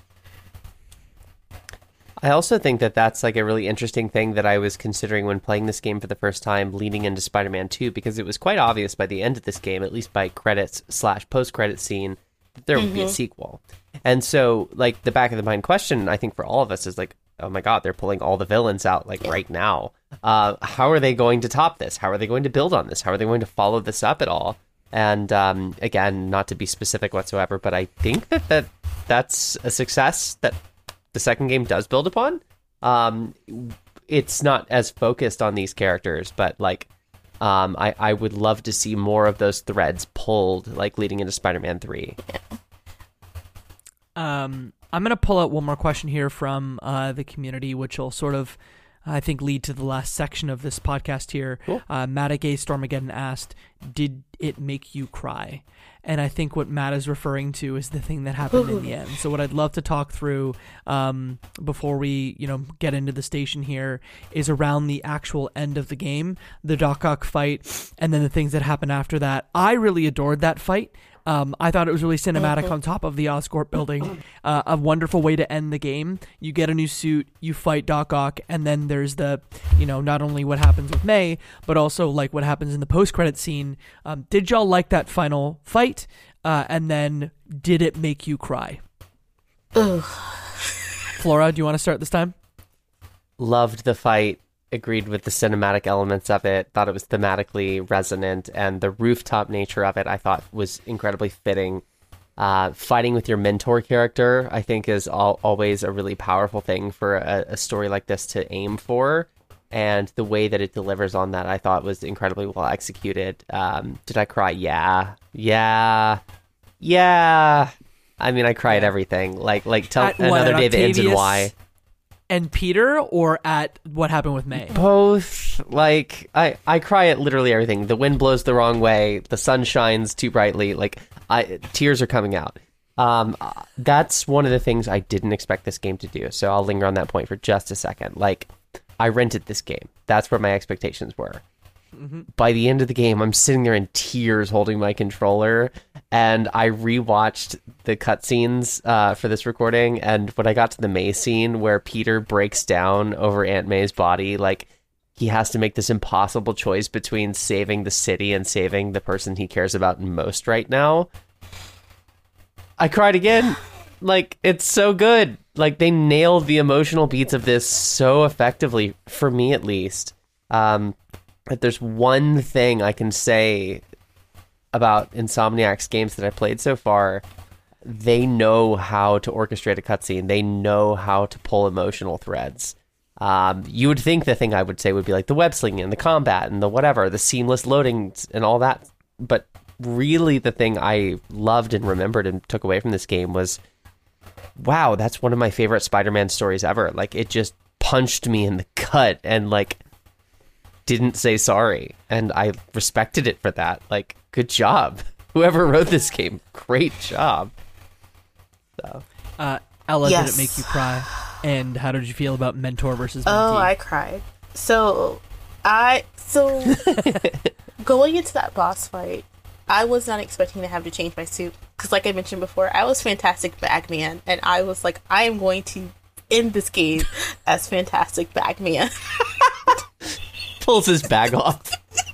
I also think that that's like a really interesting thing that I was considering when playing this game for the first time leading into Spider-Man two, because it was quite obvious by the end of this game, at least by credits slash post-credit scene, that there would mm-hmm. be a sequel. And so, like, the back of the mind question, I think, for all of us is like, oh my god, they're pulling all the villains out, like, yeah. right now. Uh, how are they going to top this? How are they going to build on this? How are they going to follow this up at all? And, um, again, not to be specific whatsoever, but I think that, that that's a success that the second game does build upon. Um, it's not as focused on these characters, but, like, um, I, I would love to see more of those threads pulled, like, leading into Spider-Man three. Um, I'm going to pull out one more question here from uh, the community, which will sort of, I think, lead to the last section of this podcast here. Cool. Uh, Matt A. Stormageddon asked, did it make you cry? And I think what Matt is referring to is the thing that happened in the end. So what I'd love to talk through um, before we, you know, get into the station here is around the actual end of the game, the Doc Ock fight, and then the things that happen after that. I really adored that fight. Um, I thought it was really cinematic mm-hmm. on top of the Oscorp building. Uh, a wonderful way to end the game. You get a new suit, you fight Doc Ock, and then there's the, you know, not only what happens with May, but also like what happens in the post-credit scene. Um, did y'all like that final fight? Uh, and then did it make you cry? Ugh. Flora, do you want to start this time? Loved the fight. Agreed with the cinematic elements of it, thought it was thematically resonant, and the rooftop nature of it I thought was incredibly fitting. Uh, fighting with your mentor character, I think, is all, always a really powerful thing for a, a story like this to aim for, and the way that it delivers on that I thought was incredibly well executed. Um, did I cry? Yeah. Yeah. Yeah. I mean, I cried everything. Like, like tell At another what, day that ends in Y. And Peter, or at what happened with May? Both. Like, I, I cry at literally everything. The wind blows the wrong way. The sun shines too brightly. Like, I tears are coming out. Um, that's one of the things I didn't expect this game to do. So I'll linger on that point for just a second. Like, I rented this game. That's where my expectations were. Mm-hmm. By the end of the game, I'm sitting there in tears holding my controller, and I rewatched the cutscenes uh, for this recording, and when I got to the May scene where Peter breaks down over Aunt May's body, like, he has to make this impossible choice between saving the city and saving the person he cares about most right now, I cried again. Like, it's so good. Like, they nailed the emotional beats of this so effectively, for me at least. Um... If there's one thing I can say about Insomniac's games that I played so far, they know how to orchestrate a cutscene. They know how to pull emotional threads. Um, you would think the thing I would say would be like the web slinging and the combat and the whatever, the seamless loading and all that. But really the thing I loved and remembered and took away from this game was, wow, that's one of my favorite Spider-Man stories ever. Like, it just punched me in the gut and, like, didn't say sorry, and I respected it for that. Like, good job, whoever wrote this game. Great job. So, uh, Ella, yes. Did it make you cry? And how did you feel about mentor versus mentee? Oh, I cried. So, I so going into that boss fight, I was not expecting to have to change my suit because, like I mentioned before, I was Fantastic Bagman, and I was like, I am going to end this game as Fantastic Bagman. Pulls his bag off.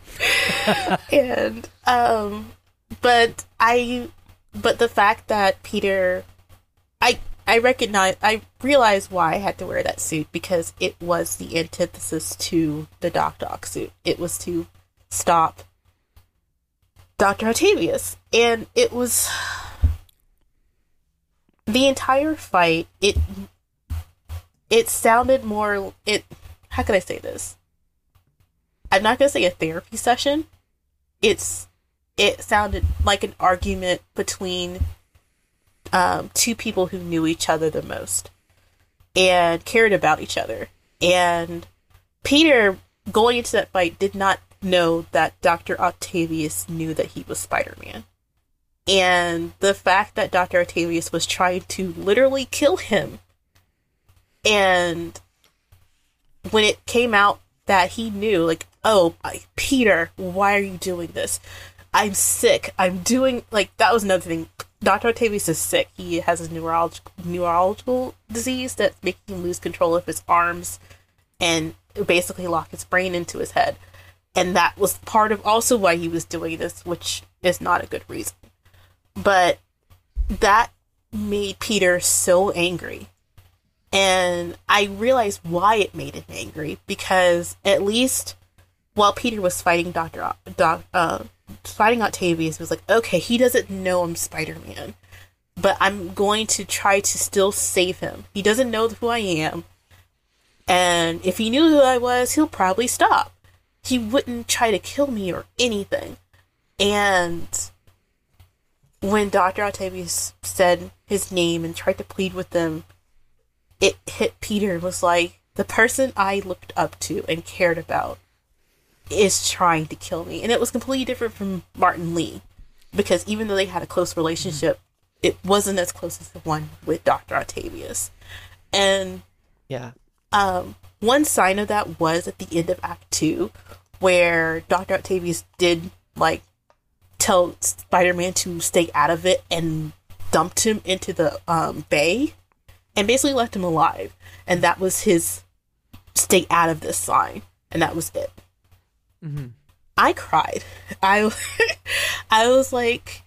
and um, but I, but the fact that Peter, I I recognize, I realized why I had to wear that suit because it was the antithesis to the Doc Doc suit. It was to stop Doctor Octavius, and it was the entire fight. It it sounded more. It how can I say this? I'm not gonna say a therapy session. It's it sounded like an argument between um, two people who knew each other the most and cared about each other. And Peter, going into that fight, did not know that Doctor Octavius knew that he was Spider-Man. And the fact that Doctor Octavius was trying to literally kill him, and when it came out that he knew, like, oh, I, Peter, why are you doing this? I'm sick. I'm doing, like, that was another thing. Doctor Octavius is sick. He has a neurolog- neurological disease that's making him lose control of his arms and basically lock his brain into his head. And that was part of also why he was doing this, which is not a good reason. But that made Peter so angry. And I realized why it made him angry, because at least while Peter was fighting Doctor O- Doc, uh, fighting Octavius, was like, okay, he doesn't know I'm Spider-Man, but I'm going to try to still save him. He doesn't know who I am. And if he knew who I was, he'll probably stop. He wouldn't try to kill me or anything. And when Doctor Octavius said his name and tried to plead with them, it hit Peter and was like, the person I looked up to and cared about is trying to kill me. And it was completely different from Martin Lee, because even though they had a close relationship, it wasn't as close as the one with Doctor Octavius. And Yeah. um, one sign of that was at the end of Act Two, where Doctor Octavius did, like, tell Spider-Man to stay out of it and dumped him into the um, bay and basically left him alive. And that was his stay out of this sign. And that was it. Mm-hmm. I cried. I, I was like,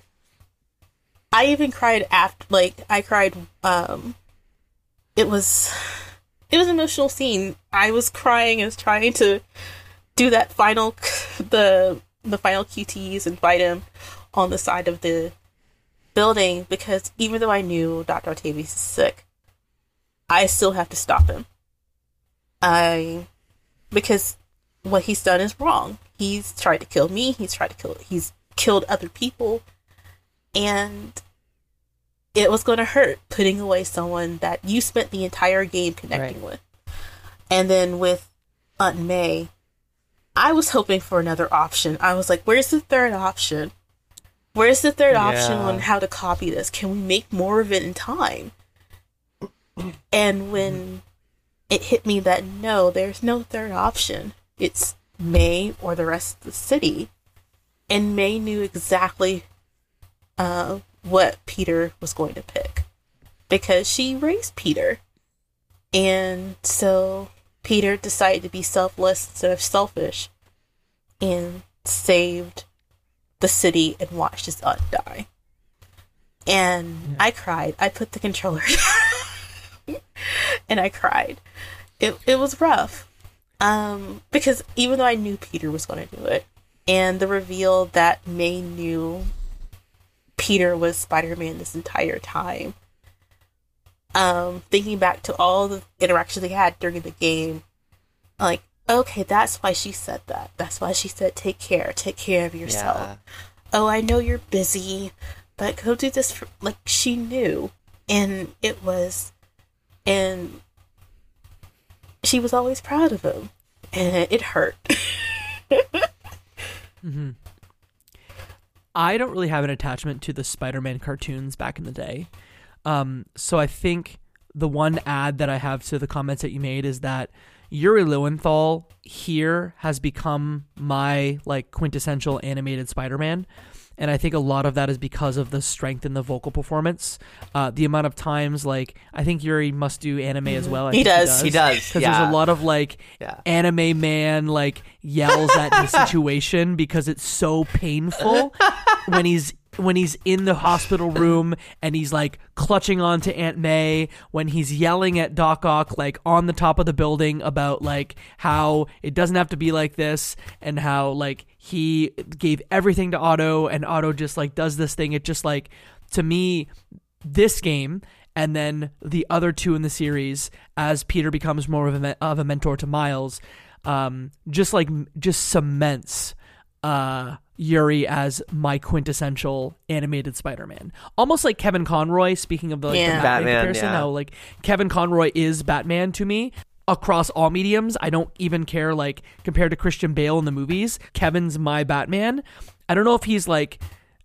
I even cried after, like, I cried, um, it was, it was an emotional scene. I was crying. I was trying to do that final, the, the final Q Ts and fight him on the side of the building, because even though I knew Doctor Octavius is sick, I still have to stop him. I, because what he's done is wrong. He's tried to kill me. He's tried to kill, he's killed other people. And it was going to hurt putting away someone that you spent the entire game connecting Right. with. And then with Aunt May, I was hoping for another option. I was like, where's the third option? Where's the third option Yeah. on how to copy this? Can we make more of it in time? And when it hit me that no, there's no third option. It's May or the rest of the city. And May knew exactly uh, what Peter was going to pick, because she raised Peter. And so Peter decided to be selfless instead of selfish and saved the city and watched his aunt die. And yeah. I cried. I put the controller down and I cried. It it was rough. Um, because even though I knew Peter was going to do it, and the reveal that May knew Peter was Spider-Man this entire time, um, thinking back to all the interactions they had during the game, like, okay, that's why she said that. That's why she said, take care, take care of yourself. Yeah. Oh, I know you're busy, but go do this for, like, she knew. And it was, and she was always proud of him. And it hurt. Mm-hmm. I don't really have an attachment to the Spider-Man cartoons back in the day. Um, so I think the one add that I have to the comments that you made is that Yuri Lowenthal here has become my like quintessential animated Spider-Man. And I think a lot of that is because of the strength in the vocal performance. Uh, the amount of times, like, I think Yuri must do anime as well. I He think does. He does. Because yeah. there's a lot of, like, Yeah. anime man, like, yells at the situation because it's so painful when he's when he's in the hospital room and he's, like, clutching onto Aunt May, when he's yelling at Doc Ock, like, on the top of the building about, like, how it doesn't have to be like this, and how, like, he gave everything to Otto and Otto just, like, does this thing. It just, like, to me, this game and then the other two in the series, as Peter becomes more of a, me- of a mentor to Miles, um, just, like, just cements uh, Yuri as my quintessential animated Spider-Man. Almost like Kevin Conroy, speaking of the, like, Yeah. the Batman, Batman, comparison, yeah. how, like, Kevin Conroy is Batman to me. Across all mediums, I don't even care, like, compared to Christian Bale in the movies, Kevin's my Batman. I don't know if he's, like,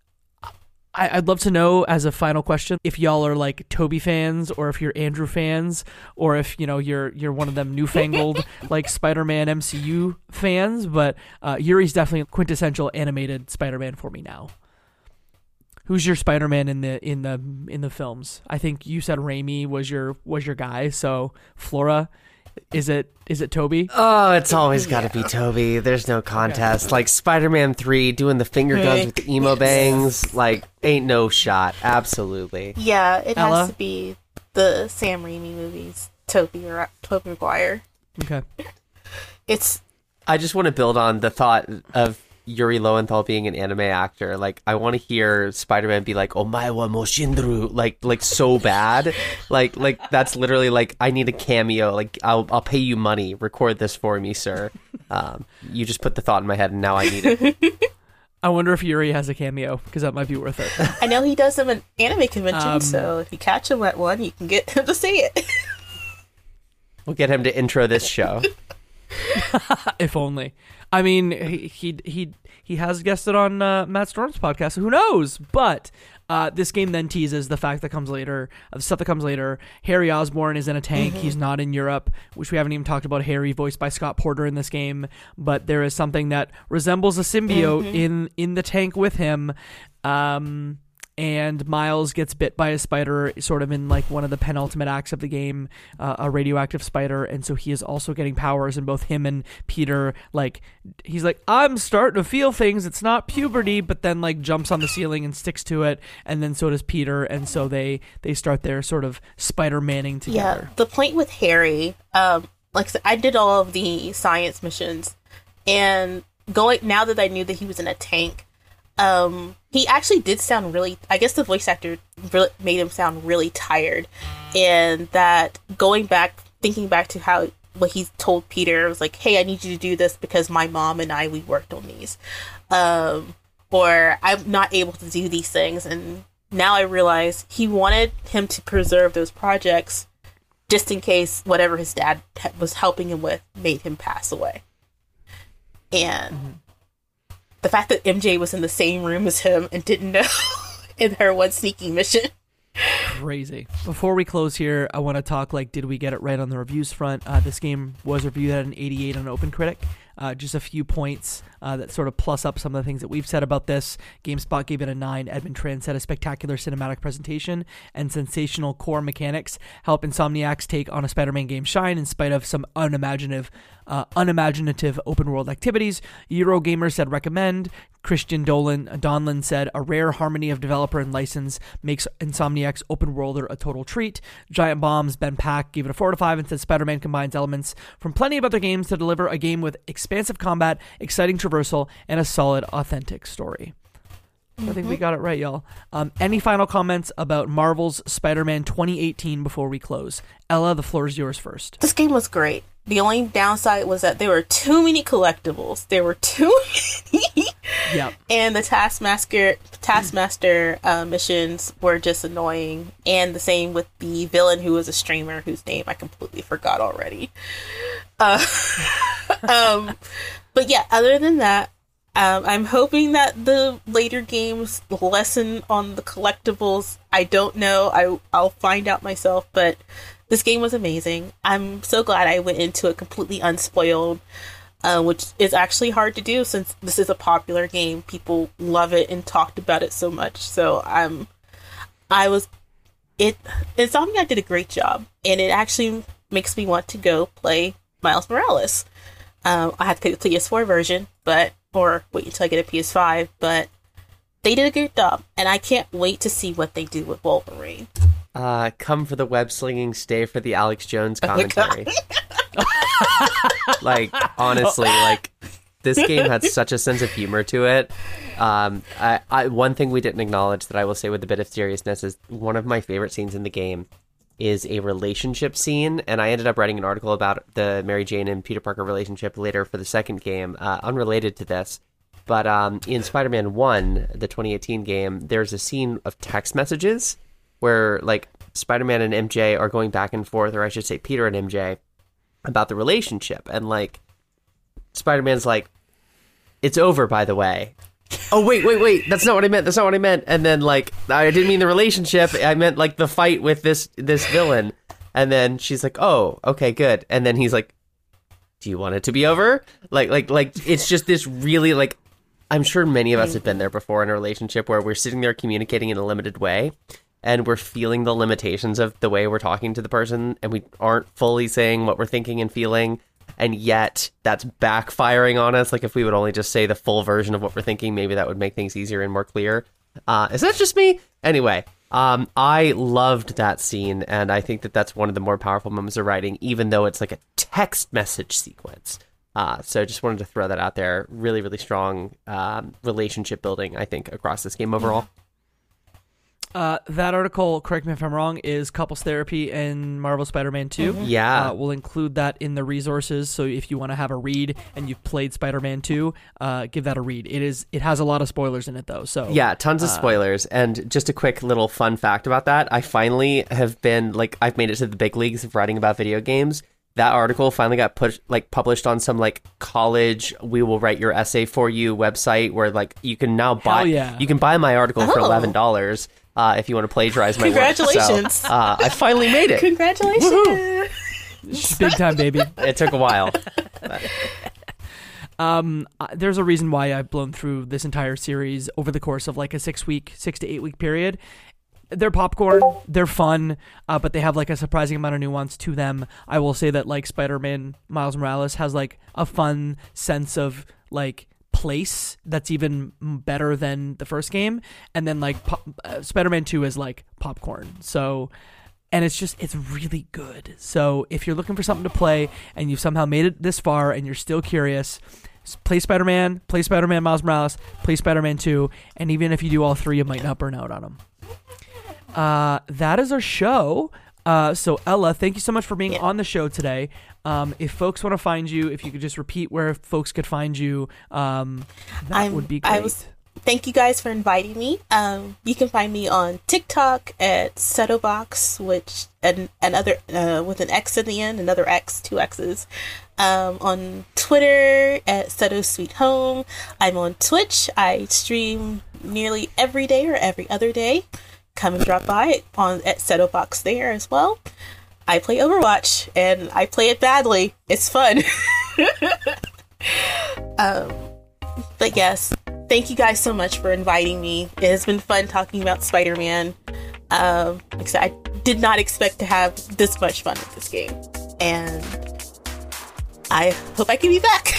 I, I'd love to know, as a final question, if y'all are, like, Toby fans, or if you're Andrew fans, or if, you know, you're you're one of them newfangled, like, Spider-Man M C U fans, but uh, Yuri's definitely a quintessential animated Spider-Man for me now. Who's your Spider-Man in the in the in the films? I think you said Raimi was your was your guy, so Flora. Is it is it Toby? Oh, it's always got to be Toby. There's no contest. Like Spider-Man three doing the finger guns with the emo bangs. Like, ain't no shot. Absolutely. Yeah, it Ella? has to be the Sam Raimi movies. Tobey or Tobey Maguire. Okay. It's I just want to build on the thought of Yuri Lowenthal being an anime actor. Like, I want to hear Spider-Man be like, "Omae wa Moshindru," like, like so bad. Like, like that's literally like, I need a cameo. Like, I'll, I'll pay you money. Record this for me, sir. Um, you just put the thought in my head, and now I need it. I wonder if Yuri has a cameo, because that might be worth it. I know he does them at anime conventions, Um, so if you catch him at one, you can get him to say it. We'll get him to intro this show. If only. I mean, he he he, he has guested on uh, Matt Storm's podcast, so who knows? But uh, this game then teases the fact that comes later, uh, the stuff that comes later. Harry Osborn is in a tank. He's not in Europe, which we haven't even talked about. Harry, voiced by Scott Porter in this game, but there is something that resembles a symbiote in in the tank with him. Um, and Miles gets bit by a spider, sort of in like one of the penultimate acts of the game, uh, a radioactive spider, and so he is also getting powers. And both him and Peter, like, he's like, I'm starting to feel things. It's not puberty, but then like jumps on the ceiling and sticks to it, and then so does Peter, and so they they start their sort of Spider-Manning together. Yeah, the point with Harry, um, like I said, I did all of the science missions, and going now that I knew that he was in a tank, um, he actually did sound really. I guess the voice actor really made him sound really tired, and that going back, thinking back to how what he told Peter was like, "Hey, I need you to do this because my mom and I we worked on these," um, or I'm not able to do these things, and now I realize he wanted him to preserve those projects just in case whatever his dad was helping him with made him pass away. And mm-hmm. the fact that M J was in the same room as him and didn't know in her one sneaking mission. Crazy. Before we close here, I want to talk, like, did we get it right on the reviews front? Uh, this game was reviewed at an eighty-eight on OpenCritic. Uh, just a few points uh, that sort of plus up some of the things that we've said about this. GameSpot gave it a nine. Edmund Tran said a spectacular cinematic presentation and sensational core mechanics help Insomniac's take on a Spider-Man game shine in spite of some unimaginative, uh, unimaginative open-world activities. Eurogamer said recommend. Christian Dolan, Donlan said a rare harmony of developer and license makes Insomniac's open worlder a total treat. Giant Bombs, Ben Pack gave it a four to five and said Spider-Man combines elements from plenty of other games to deliver a game with expansive combat, exciting traversal, and a solid, authentic story. Mm-hmm. I think we got it right, y'all. Um, any final comments about Marvel's Spider-Man twenty eighteen before we close? Ella, the floor is yours first. This game was great. The only downside was that there were too many collectibles. There were too many. Yep. And the Taskmaster Taskmaster uh, missions were just annoying. And the same with the villain who was a streamer whose name I completely forgot already. Uh, um, but yeah, other than that, um, I'm hoping that the later games lessen on the collectibles. I don't know. I, I'll find out myself, but this game was amazing. I'm so glad I went into it completely unspoiled, uh, which is actually hard to do since this is a popular game. People love it and talked about it so much. So I'm, I was, it, Insomniac did a great job, and it actually makes me want to go play Miles Morales. Um, I have to get the P S four version, but, or wait until I get a P S five, but they did a good job, and I can't wait to see what they do with Wolverine. Uh, come for the web slinging, stay for the Alex Jones Oh my commentary. Like, honestly, like, this game had such a sense of humor to it. Um, I, I, one thing we didn't acknowledge that I will say with a bit of seriousness is one of my favorite scenes in the game is a relationship scene, and I ended up writing an article about the Mary Jane and Peter Parker relationship later for the second game, uh, unrelated to this. But um, in Spider-Man one, the twenty eighteen game, there's a scene of text messages where, like, Spider-Man and M J are going back and forth, or I should say Peter and M J, about the relationship. And, like, Spider-Man's like, it's over, by the way. Oh, wait, wait, wait. That's not what I meant. That's not what I meant. And then, like, I didn't mean the relationship. I meant, like, the fight with this this villain. And then she's like, oh, okay, good. And then he's like, do you want it to be over? Like, like, like, it's just this really, like, I'm sure many of us have been there before in a relationship where we're sitting there communicating in a limited way, and we're feeling the limitations of the way we're talking to the person, and we aren't fully saying what we're thinking and feeling, and yet that's backfiring on us. Like, if we would only just say the full version of what we're thinking, maybe that would make things easier and more clear. Uh, is that just me? Anyway, um, I loved that scene, and I think that that's one of the more powerful moments of writing, even though it's like a text message sequence. Uh, so just wanted to throw that out there. Really, really strong um, relationship building, I think, across this game overall. Uh, that article, correct me if I'm wrong, is Couples Therapy in Marvel Spider-Man two. Mm-hmm. Yeah. Uh, we'll include that in the resources, so if you want to have a read and you've played Spider-Man two, uh, give that a read. It is. It has a lot of spoilers in it, though. So yeah, tons of uh, spoilers. And just a quick little fun fact about that. I finally have been, like, I've made it to the big leagues of writing about video games. That article finally got put, like, published on some, like, college we will write your essay for you website where, like, you can now buy Hell yeah. you can buy my article for Oh. eleven dollars uh, if you want to plagiarize my work. Congratulations. So, uh, I finally made it. Congratulations. big time, baby. It took a while. Um, uh, there's a reason why I've blown through this entire series over the course of like a six week, six to eight week period. They're popcorn, they're fun, uh, but they have like a surprising amount of nuance to them. I will say that like Spider-Man Miles Morales has like a fun sense of like place that's even better than the first game, and then like pop- uh, Spider-Man two is like popcorn. So, and it's just it's really good. So if you're looking for something to play and you've somehow made it this far and you're still curious, play Spider-Man, play Spider-Man Miles Morales, play Spider-Man two, and even if you do all three, you might not burn out on them. Uh, that is our show. Uh, so Ella, thank you so much for being Yeah. on the show today. Um, if folks want to find you, if you could just repeat where folks could find you, um, that I'm- would be great. I was- Thank you guys for inviting me. Um, you can find me on TikTok at Setobox, which and another uh, with an X in the end, another X, two X's. Um, on Twitter at Seto Sweet Home. I'm on Twitch. I stream nearly every day or every other day. Come and drop by on at Setobox there as well. I play Overwatch and I play it badly. It's fun. um, but yes, thank you guys so much for inviting me. It has been fun talking about Spider-Man. Um, like I said, I did not expect to have this much fun with this game, and I hope I can be back.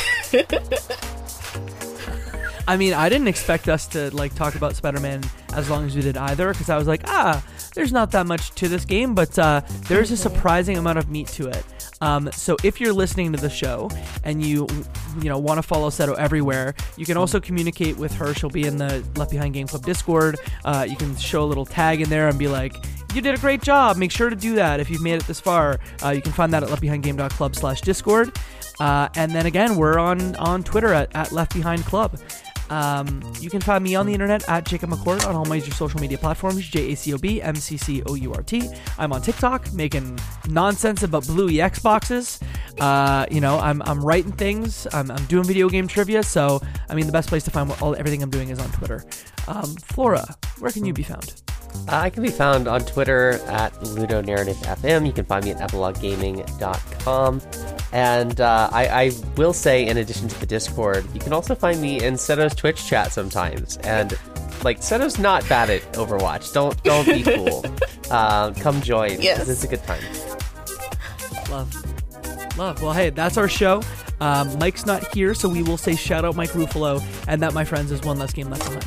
I mean, I didn't expect us to like talk about Spider-Man as long as we did either, because I was like, ah, there's not that much to this game, but uh, there's a surprising amount of meat to it. Um, so if you're listening to the show and you, you know, want to follow Seto everywhere, you can also communicate with her. She'll be in the Left Behind Game Club Discord. Uh, you can show a little tag in there and be like, you did a great job. Make sure to do that if you've made it this far. Uh, you can find that at leftbehindgame.club slash discord. Uh, and then again, we're on, on Twitter at, at Left Behind Club. Um, you can find me on the internet at Jacob McCourt on all major social media platforms, J A C O B M C C O U R T. I'm on TikTok making nonsense about blue E X boxes. Uh, you know, I'm I'm writing things. I'm, I'm doing video game trivia. So, I mean, the best place to find all everything I'm doing is on Twitter. Um, Flora, where can you be found? Uh, I can be found on Twitter at LudoNarrativeFM. You can find me at epilogue gaming dot com. And uh, I, I will say, in addition to the Discord, you can also find me in Seto's Twitch chat sometimes. And, like, Seto's not bad at Overwatch. Don't don't be fooled. Uh, come join. Yes. It's a good time. Love. Love. Well, hey, that's our show. Um, Mike's not here, so we will say shout out Mike Ruffalo, and that, my friends, is one less game left behind.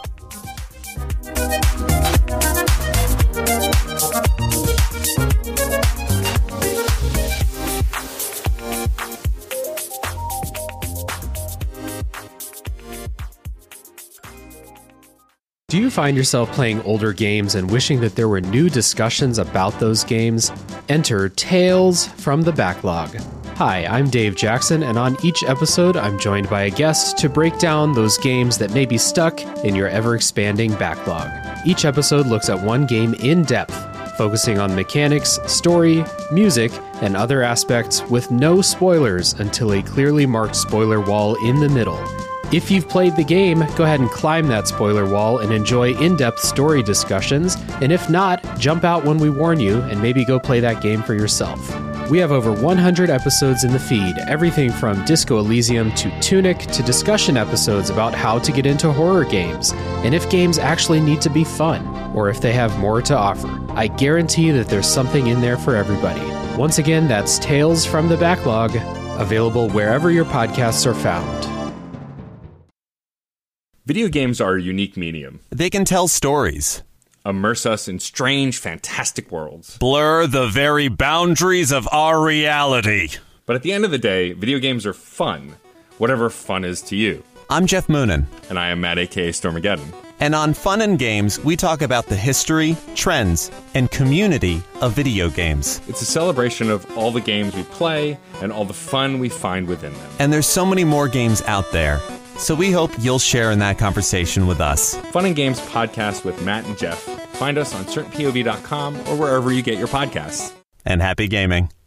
Do you find yourself playing older games and wishing that there were new discussions about those games? Enter Tales from the Backlog. Hi, I'm Dave Jackson, and on each episode, I'm joined by a guest to break down those games that may be stuck in your ever-expanding backlog. Each episode looks at one game in depth, focusing on mechanics, story, music, and other aspects with no spoilers until a clearly marked spoiler wall in the middle. If you've played the game, go ahead and climb that spoiler wall and enjoy in-depth story discussions, and if not, jump out when we warn you and maybe go play that game for yourself. We have over one hundred episodes in the feed, everything from Disco Elysium to Tunic to discussion episodes about how to get into horror games, and if games actually need to be fun, or if they have more to offer. I guarantee that there's something in there for everybody. Once again, that's Tales from the Backlog, available wherever your podcasts are found. Video games are a unique medium. They can tell stories, Immerse us in strange, fantastic worlds. blur the very boundaries of our reality. But at the end of the day, video games are fun, whatever fun is to you. I'm Jeff Moonen, And I am Matt, aka Stormageddon. and on Fun and Games, we talk about the history, trends, and community of video games. It's a celebration of all the games we play and all the fun we find within them. And there's so many more games out there, so we hope you'll share in that conversation with us. Fun and Games podcast with Matt and Jeff. Find us on certain P O V dot com or wherever you get your podcasts. And happy gaming.